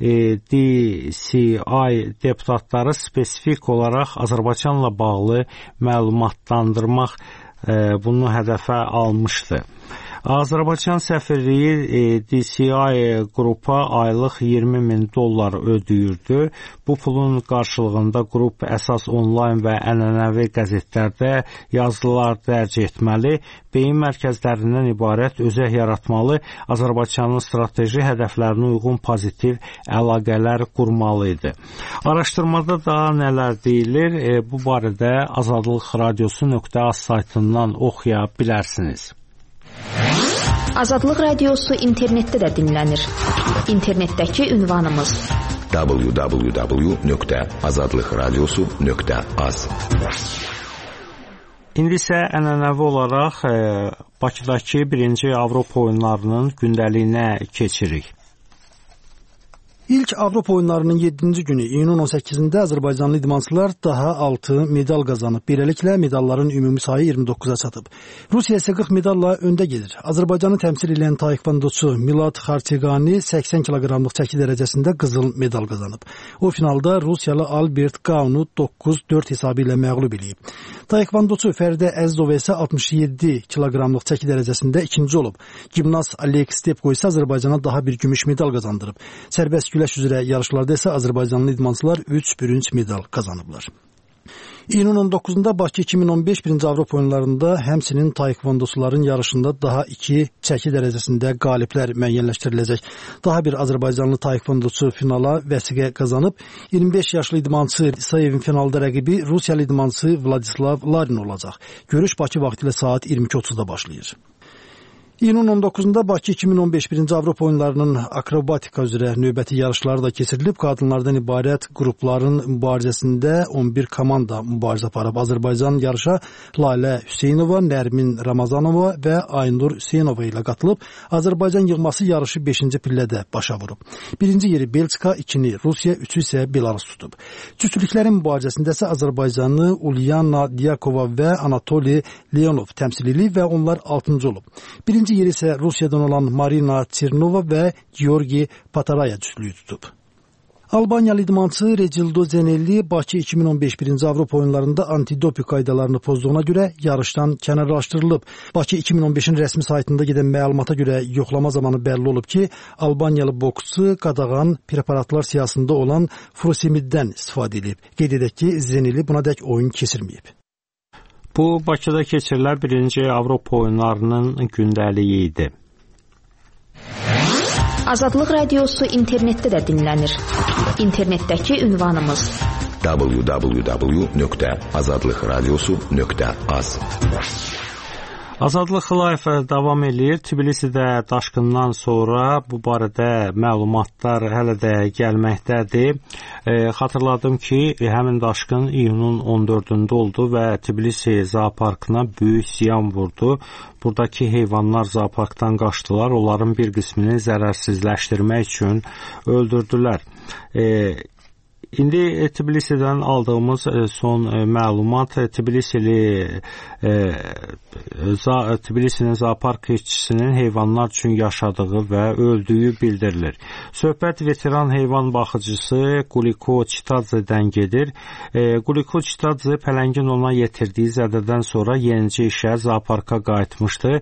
DCI deputatları spesifik olaraq Azərbaycanla bağlı məlumatlandırmaq bunu hədəfə almışdı. Azərbaycan səfirliyi DCI qrupa aylıq $20,000 ödəyirdi. Bu pulun qarşılığında qrup əsas onlayn və ənənəvi qəzetlərdə yazılar dərc etməli, beyin mərkəzlərindən ibarət özək yaratmalı, Azərbaycanın strateji hədəflərinə uyğun pozitiv əlaqələr qurmalı idi. Araşdırmada da nələr deyilir? Bu barədə Azadlıq Radiosu.az saytından oxuya bilərsiniz. Azadlıq Radiosu internetdə də dinlənir. İnternetdəki ünvanımız www.azadlıqradiosu.az. İndi isə ənənəvi olaraq Bakıdakı 1-ci Avropa oyunlarının gündəliyinə keçirik. İlk Avropa oyunlarının 7-ci günü iyunun 18-də Azərbaycanlı idmançılar daha 6 medal qazanıb. Beləliklə medalların ümumi sayı 29-a çatıb. Rusiya isə 40 medalla öndə gedir. Azərbaycanı təmsil edən taekvondoçu Milad Xarçeqani 80 kiloqramlıq çəki dərəcəsində qızıl medal qazanıb. O finalda Rusiyalı Albert Qaunu 9-4 hesabı ilə məğlub edib. Taekvondoçu Fəridə Əzizova isə 67 kiloqramlıq çəki dərəcəsində ikinci olub. Gimnast Alek Stepko isə Azərbaycana daha bir gümüş medal qazandırıb. Sərbəst güləş üzrə yarışlarda isə Azərbaycanlı idmançılar 3 bürünc medal qazanıblar. İyunun 19-da Bakı 2015 1-ci Avropa oyunlarında həmçinin taekvondoçuların yarışında daha 2 çəki dərəcəsində qaliblər müəyyənləşdiriləcək. Daha bir Azərbaycanlı taekvondoçu finala vəsiqə qazanıb. 25 yaşlı idmançı İsayevin finalda rəqibi Rusiyalı idmançı Vladislav Larin olacaq. Görüş Bakı vaxtı ilə saat 22:30-da başlayır. İyunun 19-da Bakı 2015 1-ci Avropa oyunlarının akrobatika üzrə növbəti yarışları da keçirilib. Qadınlardan ibarət qrupların mübarizəsində 11 komanda mübarizə aparıb. Azərbaycan yarışa Lalə Hüseynova, Nərmin Ramazanova və Aynur Hüseynova ilə qatılıb. Azərbaycan yığması yarışı 5-ci pillədə başa vurub. 1-ci yeri Belçika, 2-ni Rusiya, 3-ü isə Belarus tutub. Cütlüklərin mübarizəsində isə Azərbaycanı Ulyana Diakova və Anatoli Leonov təmsil edib və onlar 6-cı olub. 1-ci yeri isə Rusiyadan olan Marina Çernova və Georgi Pataraya cütlüyü tutub. Albaniyalı idmançı Recildo Zenelli Bakı 2015 1-ci Avropa oyunlarında antidoping qaydalarını pozduğuna görə yarışdan kənarlaşdırılıb. Bakı 2015-in rəsmi saytında gedən məlumata görə yoxlama zamanı bəlli olub ki, Albaniyalı boksçu qadağan preparatlar siyasında olan furosemiddən istifadə edib. Qeyd edək ki, Zenelli buna dək oyun keçirməyib. Bu, Bakıda keçirilən 1-ci Avropa oyunlarının gündəliyi idi. Azadlıq Radiosu internetdə də dinlənir. İnternetdəki ünvanımız www.azadlıqradiosu.az. Azadlıq Live davam eləyir. Tbilisidə daşqından sonra bu barədə məlumatlar hələ də gəlməkdədir. Xatırladım ki, həmin daşqın iyunun 14-də oldu və Tbilisi zooparkına böyük ziyan vurdu. Buradakı heyvanlar zooparkdan qaçdılar. Onların bir qismini zərərsizləşdirmək üçün öldürdülər. İndi Tbilisidən aldığımız son məlumat Tbilisinin zoopark işçisinin heyvanlar üçün yaşadığı və öldüyü bildirilir. Söhbət veteran heyvan baxıcısı Quliko Chitadze'dən gedir. Quliko Chitadze pələngin ona yetirdiyi zədədən sonra yenicə işə zooparka qayıtmışdı.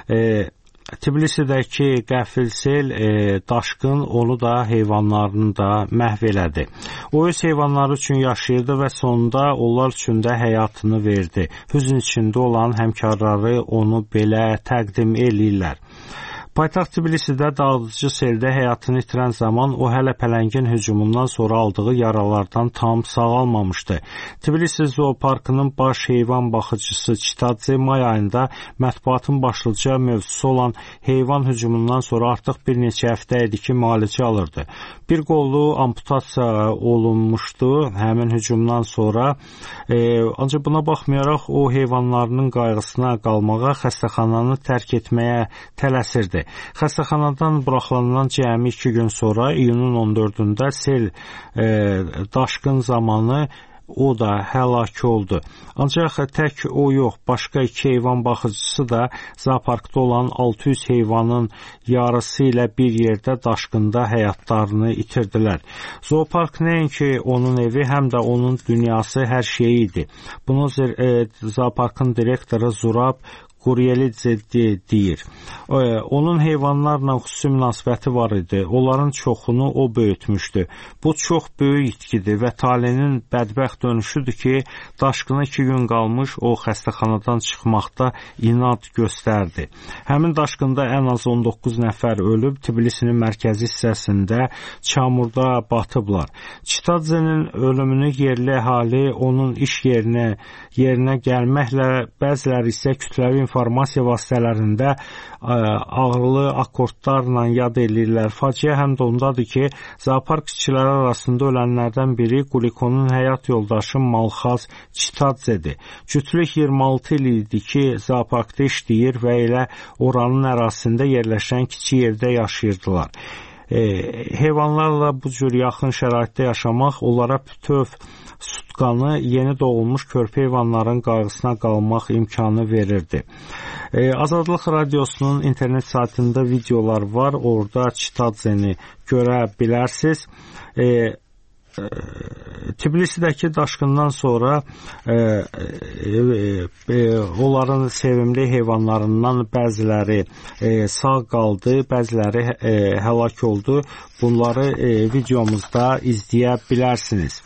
Tbilisidəki qəfil sel, daşqın onu da, heyvanlarını da məhv elədi. O öz heyvanları üçün yaşayırdı və sonunda onlar üçün də həyatını verdi. Hüzn içində olan həmkarları onu belə təqdim eləyirlər. Paytaxt Tbilisidə dağıdıcı seldə həyatını itirən zaman o hələ pələngin hücumundan sonra aldığı yaralardan tam sağalmamışdı. Tbilisi zooparkının baş heyvan baxıcısı Chitadze may ayında mətbuatın başlıca mövzusu olan heyvan hücumundan sonra artıq bir neçə həftə idi ki, müalicə alırdı. Bir qolu amputasiya olunmuşdu həmin hücumdan sonra. Ancaq buna baxmayaraq o heyvanlarının qayğısına qalmağa, xəstəxananı tərk etməyə tələsirdi. Xəstəxanadan buraxılandan cəmi 2 gün sonra iyunun 14-də sel daşqın zamanı o da həlak oldu. Ancaq tək o yox, başqa 2 heyvan baxıcısı da zooparkda olan 600 heyvanın yarısı ilə bir yerdə daşqında həyatlarını itirdilər. Zoopark nəinki onun evi, həm də onun dünyası, hər şeyi idi. Bunu zooparkın direktoru Zurab Quryelidze deyir. Onun heyvanlarla xüsusi münasibəti var idi. Onların çoxunu o böyütmüşdü. Bu çox böyük itkidir və talinin bədbəxt dönüşüdür ki, daşqına 2 gün qalmış o xəstəxanadan çıxmaqda inad göstərdi. Həmin daşqında ən az 19 nəfər ölüb, Tbilisinin mərkəzi hissəsində çamurda batıblar. Chitadze'nin ölümünü yerli əhali onun iş yerinə gəlməklə, bəziləri isə kütləvi informasiya vasitələrində ağırlı akordlarla yad edirlər. Faciə həm də ondadır ki, zoopark işçiləri arasında ölənlərdən biri Qulikonun həyat yoldaşı Malxaz Chitadze'dir. Cütlük 26 il idi ki, zooparkda işləyir və elə oranın ərazisində yerləşən kiçik evdə yaşayırdılar. Heyvanlarla bu cür yaxın şəraitdə yaşamaq onlara bütöv sutqanı, yeni doğulmuş körpə heyvanların qayğısına qalmaq imkanı verirdi. Azadlıq Radiosunun internet saytında videolar var, orada Chitadze'ni görə bilərsiniz. Tbilisidəki daşqından sonra onların sevimli heyvanlarından bəziləri sağ qaldı, bəziləri həlak oldu. Bunları videomuzda izləyə bilərsiniz.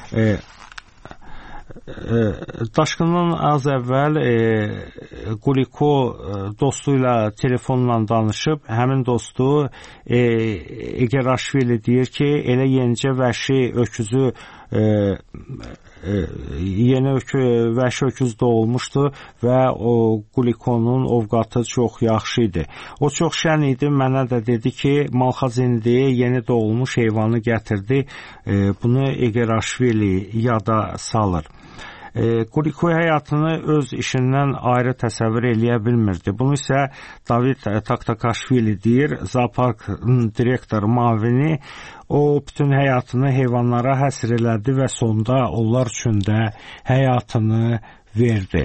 Daşqından az əvvəl Quliko dostu ilə telefonla danışıb, həmin dostu Egeraşvili deyir ki, elə yenicə vəhşi öküzü vəhşi öküz doğulmuşdu və o Qulikonun ovqatı çox yaxşı idi. O çox şən idi, mənə də dedi ki, Malxaz indi yeni doğulmuş heyvanı gətirdi. Bunu Egeraşvili yada salır. Quliko həyatını öz işindən ayrı təsəvvür eləyə bilmirdi. Bunu isə David Taktakaşvili deyir, zooparkın direktoru müavini. O bütün həyatını heyvanlara həsr elədi və sonda onlar üçün də həyatını verdi.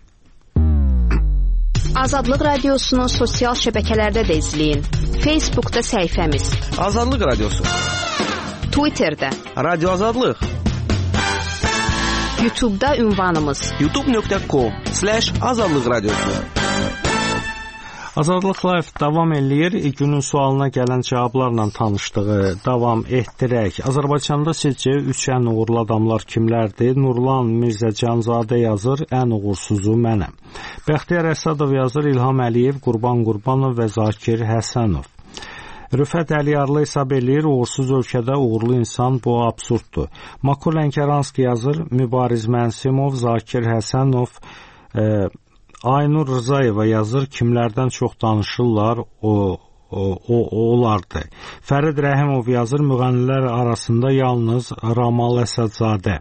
Azadlıq Radiosunu sosial şəbəkələrdə də izləyin. Facebookda səhifəmiz Azadlıq Radiosu, Twitterdə Radio Azadlıq, YouTube'da ünvanımız youtube.com/azadlıq radiosu. Azadlıq Live davam eləyir. Günün sualına gələn cavablarla tanışdığı davam etdirək. Azərbaycanda sizcə 3 ən uğurlu adamlar kimlərdir? Nurlan Mirzəcanzadə yazır, ən uğursuzu mənəm. Bəxtiyar Əsadov yazır, İlham Əliyev, Qurban Qurbanov və Zakir Həsənov. Rüfət Əliyarlı hesab eləyir, uğursuz ölkədə uğurlu insan, bu absurddur. Makul Lənkəranski yazır, Mübariz Mənsimov, Zakir Həsənov, Aynur Rızayeva yazır, kimlərdən çox danışırlar, olardı. Fərid Rəhimov yazır, müğənnilər arasında yalnız Ramal Əsədzadə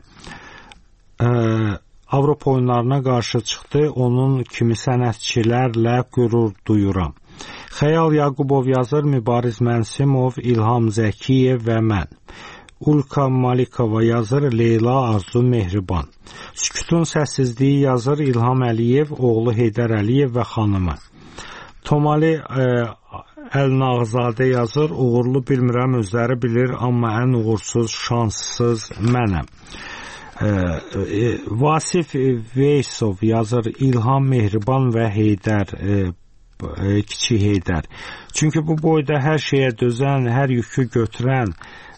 Avropa oyunlarına qarşı çıxdı, onun kimi sənətçilərlə qürur duyuram. Xəyal Yaqubov yazır, Mübariz Mənsimov, İlham Zəkiyev və mən. Ulka Malikova yazır, Leyla Arzu Mehriban. Sükutun səssizliyi yazır, İlham Əliyev, oğlu Heydər Əliyev və xanımı. Tomali Əl-Nağzadə yazır, uğurlu bilmirəm, özləri bilir, amma ən uğursuz, şanssız mənəm. Vasif Veysov yazır, İlham Mehriban və Heydər, kiçik Heydər. Çünki bu boyda hər şeyə dözən, hər yükü götürən,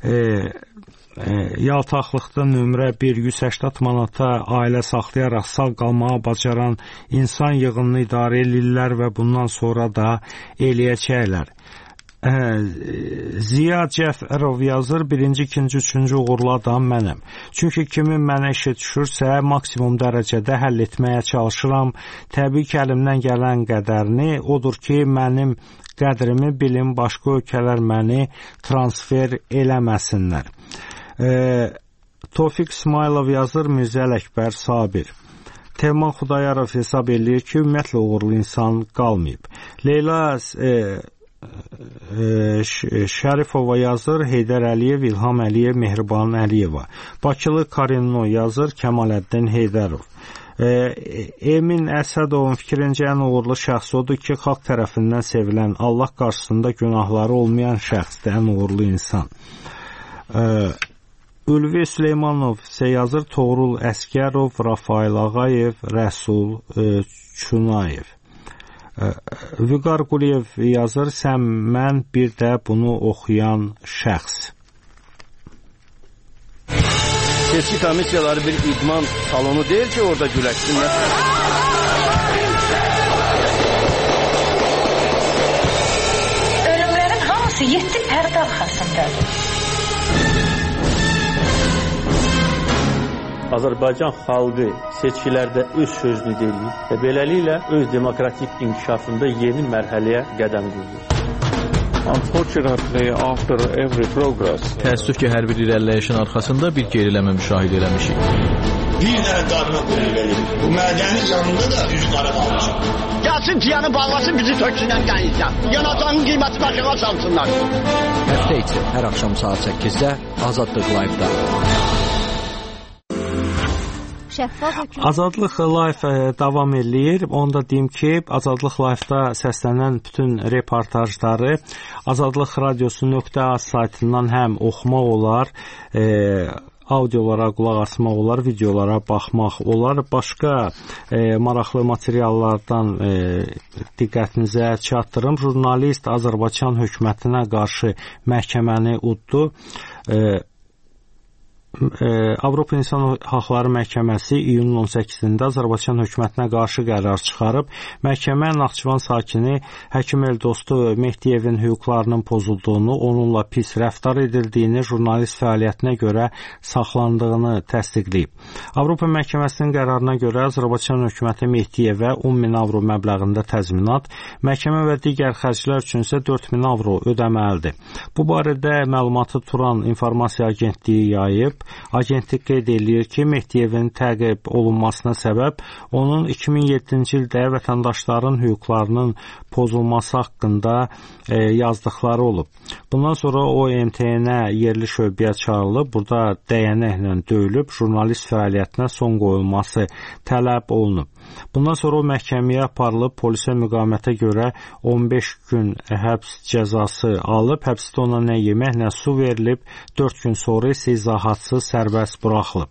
yaltaqlıqda nömrə 180 manata ailə saxlayaraq sağ qalmağa bacaran insan yığınını idarə edirlər və bundan sonra da eləyəcəklər. Ziya Cəfərov yazır, birinci, ikinci, üçüncü uğurlu adam mənəm. Çünki kimin mənə işi düşürsə, maksimum dərəcədə həll etməyə çalışıram. Təbii ki, əlimdən gələn qədərini odur ki, mənim qədrimi bilin, başqa ölkələr məni transfer eləməsinlər. Tofiq İsmailov yazır, Mirzə Ələkbər Sabir. Teğman Xudayarov hesab eləyir ki, ümumiyyətlə uğurlu insan qalmayıb. Leyla Şərifova yazır, Heydər Əliyev, İlham Əliyev, Mehriban Əliyeva. Bakılı Karino yazır, Kəmaləddin Heydərov. Emin Əsədovun fikrincə ən uğurlu şəxs odur ki, xalq tərəfindən sevilən, Allah qarşısında günahları olmayan şəxsdir, ən uğurlu insan. Ülvi Süleymanov isə yazır, Toğrul Əskərov, Rafail Ağayev, Rəsul Çunayev. Vüqar Quliyev yazır, sən mən bir də bunu oxuyan şəxs. Seçki komissiyaları bir idman salonu deyil ki, orada güləşsinlər. Ölümlərin hamısı 7 pərdə arxasındadır. Azərbaycan xalqı seçkilərdə öz sözünü deyir və beləliklə öz demokratik inkişafında yeni mərhələyə qədəm qoyur. Unfortunately, after every progress, təəssüf ki, hər bir irəliləyişin arxasında bir geriləmə müşahidə eləmişik. Bir dənə qadına qulluq edir. Bu mədəni canında da üzü qara qalmışıq. Gəlsin ciyanı bağlasın, bizi töksünən qəyinsən. Yanacağın qiyməti başına salsınlar. Həftə içi hər axşam saat 8-də Azadlıq Live-da. Azadlıq Live davam eləyir. Onu da deyim ki, Azadlıq Live-da səslənən bütün reportajları Azadlıq Radiosu.az saytından həm oxumaq olar, audiolara qulaq asmaq olar, videolara baxmaq olar. Başqa maraqlı materiallardan diqqətinizə çatdırım. Jurnalist Azərbaycan hökumətinə qarşı məhkəməni uddu. Avropa İnsan Haqları Məhkəməsi iyunun 18-də Azərbaycan hökumətinə qarşı qərar çıxarıb. Məhkəmə Naxçıvan sakini Həkim Eldostu Mehdiyevin hüquqlarının pozulduğunu, onunla pis rəftar edildiyini, jurnalist fəaliyyətinə görə saxlandığını təsdiqləyib. Avropa Məhkəməsinin qərarına görə Azərbaycan hökuməti Mehdiyevə 10.000 avro məbləğində təzminat, məhkəmə və digər xərclər üçün isə 4.000 avro ödəməlidir. Bu barədə məlumatı Turan İnformasiya Agentliyi yayıb. Agentlik qeyd eləyir ki, Mehdiyevin təqib olunmasına səbəb onun 2007-ci ildə vətəndaşların hüquqlarının pozulması haqqında yazdıqları olub. Bundan sonra o MTN-ə yerli şöbəyə çağırılıb, burada dəyənəklə döyülüb, jurnalist fəaliyyətinə son qoyulması tələb olunub. Bundan sonra o məhkəməyə aparılıb, polisə müqavimətə görə 15 gün həbs cəzası alıb, həbsdə ona nə yemək, nə su verilib, 4 gün sonra isə izahatsız sərbəst buraxılıb.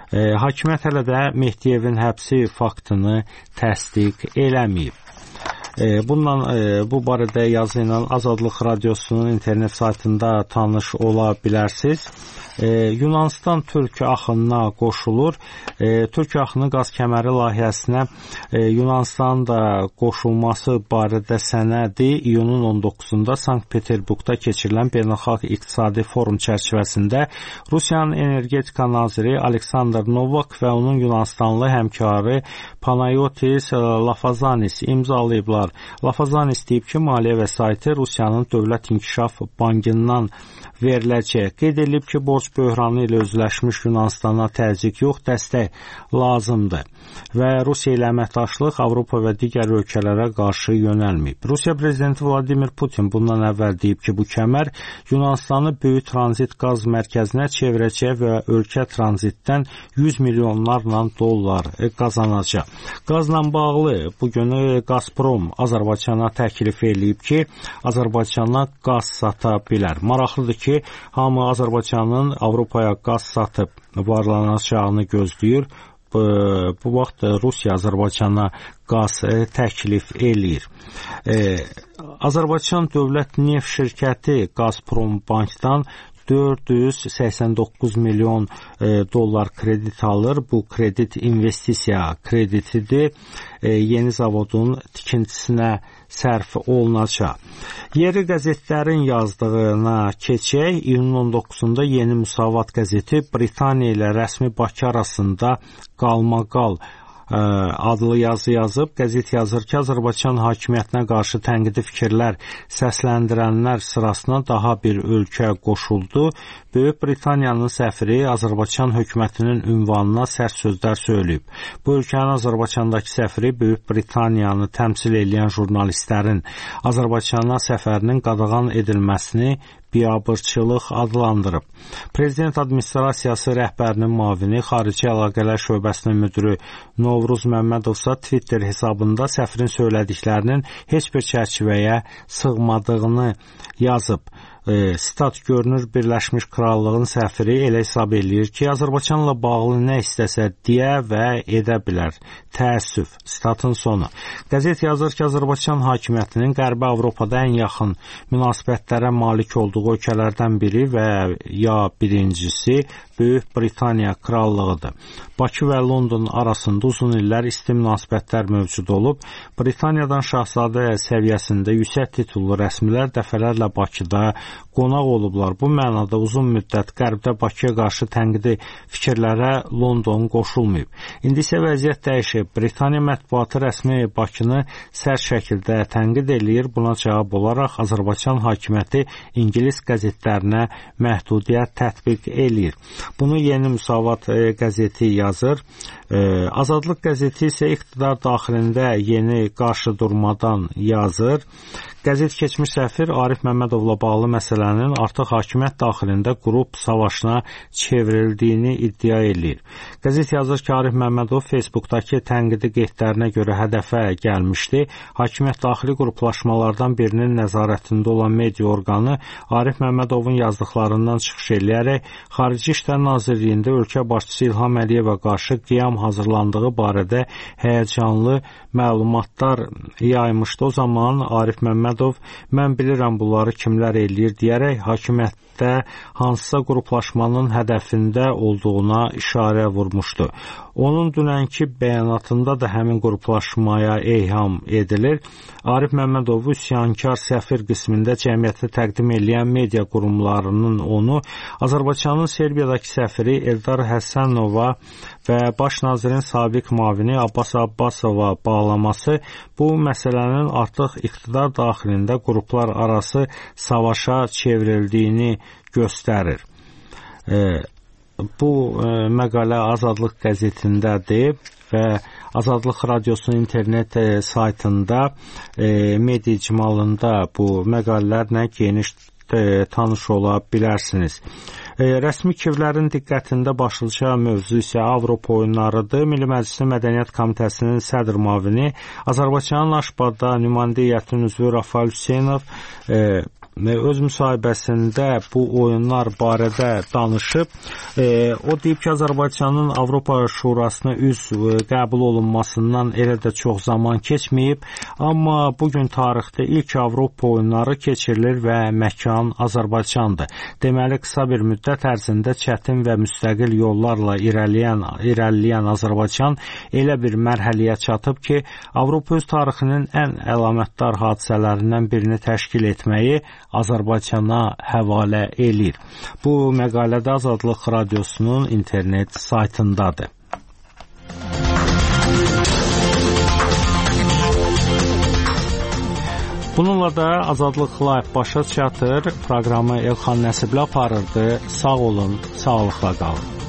Hakimiyyət hələ də Mehdiyevin həbsi faktını təsdiq eləməyib. Bu barədə yazı ilə Azadlıq Radiosunun internet saytında tanış ola bilərsiniz. Yunanistan Türkiyə axınına qoşulur. Türkiyə axını qaz kəməri layihəsinə Yunanistanın da qoşulması barədə sənədi iyunun 19-da Sankt-Peterburqda keçirilən Beynəlxalq İqtisadi Forum çərçivəsində Rusiyanın energetika naziri Aleksandr Novak və onun Yunanistanlı həmkarı Panayotis Lafazanis imzalayıblar. Lafazanis deyib ki, maliyyə vəsaiti Rusiyanın Dövlət İnkişaf Bankından veriləcək. Qeyd edilib ki, borc böhranı ilə üzləşmiş Yunanistana təzyiq yox, dəstək lazımdır və Rusiya ilə əməkdaşlıq Avropa və digər ölkələrə qarşı yönəlməyib. Rusiya prezidenti Vladimir Putin bundan əvvəl deyib ki, bu kəmər Yunanistanı böyük tranzit qaz mərkəzinə çevirəcək və ölkə tranzitdən 100 milyonlarla dollar qazanacaq. Qazla bağlı bugünü Gazprom Azərbaycana təklif edib ki, Azərbaycana qaz sata bilər. Maraqlıdır ki, hamı Azərbaycanın Avropaya qaz satıb varlanacağını gözləyir. Bu vaxt Rusiya Azərbaycana qaz təklif eləyir. Azərbaycan Dövlət Neft Şirkəti Gazprom Bankdan 489 milyon dollar kredit alır. Bu kredit investisiya kreditidir. Yeni zavodun tikintisinə sərf olunacaq. Yeri qəzetlərin yazdığına keçək. İyunun 19-da Yeni Müsavat qəzeti Britaniya ilə rəsmi Bakı arasında qalmaqal adlı yazı yazıb. Qəzet yazır ki, Azərbaycan hakimiyyətinə qarşı tənqidi fikirlər səsləndirənlər sırasına daha bir ölkə qoşuldu. Böyük Britaniyanın səfiri Azərbaycan hökumətinin ünvanına sərt sözlər söyləyib. Bu ölkənin Azərbaycandakı səfiri Böyük Britaniyanı təmsil edən jurnalistlərin Azərbaycana səfərinin qadağan edilməsini biabırçılıq adlandırıb. Prezident administrasiyası rəhbərinin müavini, Xarici Əlaqələr Şöbəsinin müdürü Novruz Məmmədovsa Twitter hesabında səfirin söylədiklərinin heç bir çərçivəyə sığmadığını yazıb. Stat görünür Birləşmiş Krallığın səfiri elə hesab eləyir ki, Azərbaycanla bağlı nə istəsə deyə və edə bilər. Təəssüf. Statın sonu. Qəzet yazır ki, Azərbaycan hakimiyyətinin Qərbi Avropada ən yaxın münasibətlərə malik olduğu ölkələrdən biri və ya birincisi Böyük Britaniya Krallığıdır. Bakı və London arasında uzun illər isti münasibətlər mövcud olub. Britaniyadan şahzadə səviyyəsində yüksək titullu rəsmilər dəfələrlə Bakıda qonaq olublar. Bu mənada uzun müddət Qərbdə Bakıya qarşı tənqidi fikirlərə London qoşulmayıb. İndi isə vəziyyət dəyişib. Britaniya mətbuatı rəsmi Bakını sərt şəkildə tənqid eləyir. Buna cavab olaraq Azərbaycan hakimiyyəti İngilis qəzetlərinə məhdudiyyət tətbiq eləyir. Bunu Yeni Müsavat qəzeti yazır. Azadlıq qəzeti isə iqtidar daxilində yeni qarşıdurmadan yazır. Qəzet keçmiş səfir Arif Məmmədovla bağlı məsələnin artıq hakimiyyət daxilində qrup savaşına çevrildiyini iddia eləyir. Qəzet yazır ki, Arif Məmmədov Facebookdakı tənqidi qeydlərinə görə hədəfə gəlmişdi. Hakimiyyət daxili qruplaşmalardan birinin nəzarətində olan media orqanı Arif Məmmədovun yazdıqlarından çıxış eləyərək Xarici İşlər Nazirliyində ölkə başçısı İlham Əliyevə qarşı qiyam hazırlandığı barədə həyəcanlı məlumatlar yaymışdı. O zaman Arif Məmmədov mən bilirəm bunları kimlər eləyir deyərək hakimiyyətdə hansısa qruplaşmanın hədəfində olduğuna işarə vurmuşdu. Onun dünənki bəyanatında da həmin qruplaşmaya eyham edilir. Arif Məmmədovu üsyankar səfir qismində cəmiyyətə təqdim edən media qurumlarının onu Azərbaycanın Serbiyadakı səfiri Eldar Həsənova və baş nazirin sabiq müavini Abbas Abbasova bağlaması bu məsələnin artıq iqtidar daxilində qruplar arası savaşa çevrildiyini göstərir. Bu məqalə Azadlıq qəzetindədir və Azadlıq Radiosunun internet saytında media icmalında bu məqalələrlə geniş tanış ola bilərsiniz. Rəsmi Kivlərin diqqətində başlıca mövzu isə Avropa oyunlarıdır. Milli Məclisin Mədəniyyət Komitəsinin sədr müavini Azərbaycanın Aşbadda nümayəndə heyətinin üzvü Rafael Hüseynov öz müsahibəsində bu oyunlar barədə danışıb. O deyib ki, Azərbaycanın Avropa Şurasına üzv qəbul olunmasından elə də çox zaman keçməyib, amma bugün tarixdə ilk Avropa oyunları keçirilir və məkan Azərbaycandır. Deməli, qısa bir müddət ərzində çətin və müstəqil yollarla irəliləyən Azərbaycan elə bir mərhələyə çatıb ki, Avropa öz tarixinin ən əlamətdar hadisələrindən birini təşkil etməyi Azərbaycana həvalə eləyir. Bu məqalədə Azadlıq Radiosunun internet saytındadır. Bununla da Azadlıq Live başa çatır. Proqramı Elxan Nəsibli aparırdı. Sağ olun, sağlıqla qalın.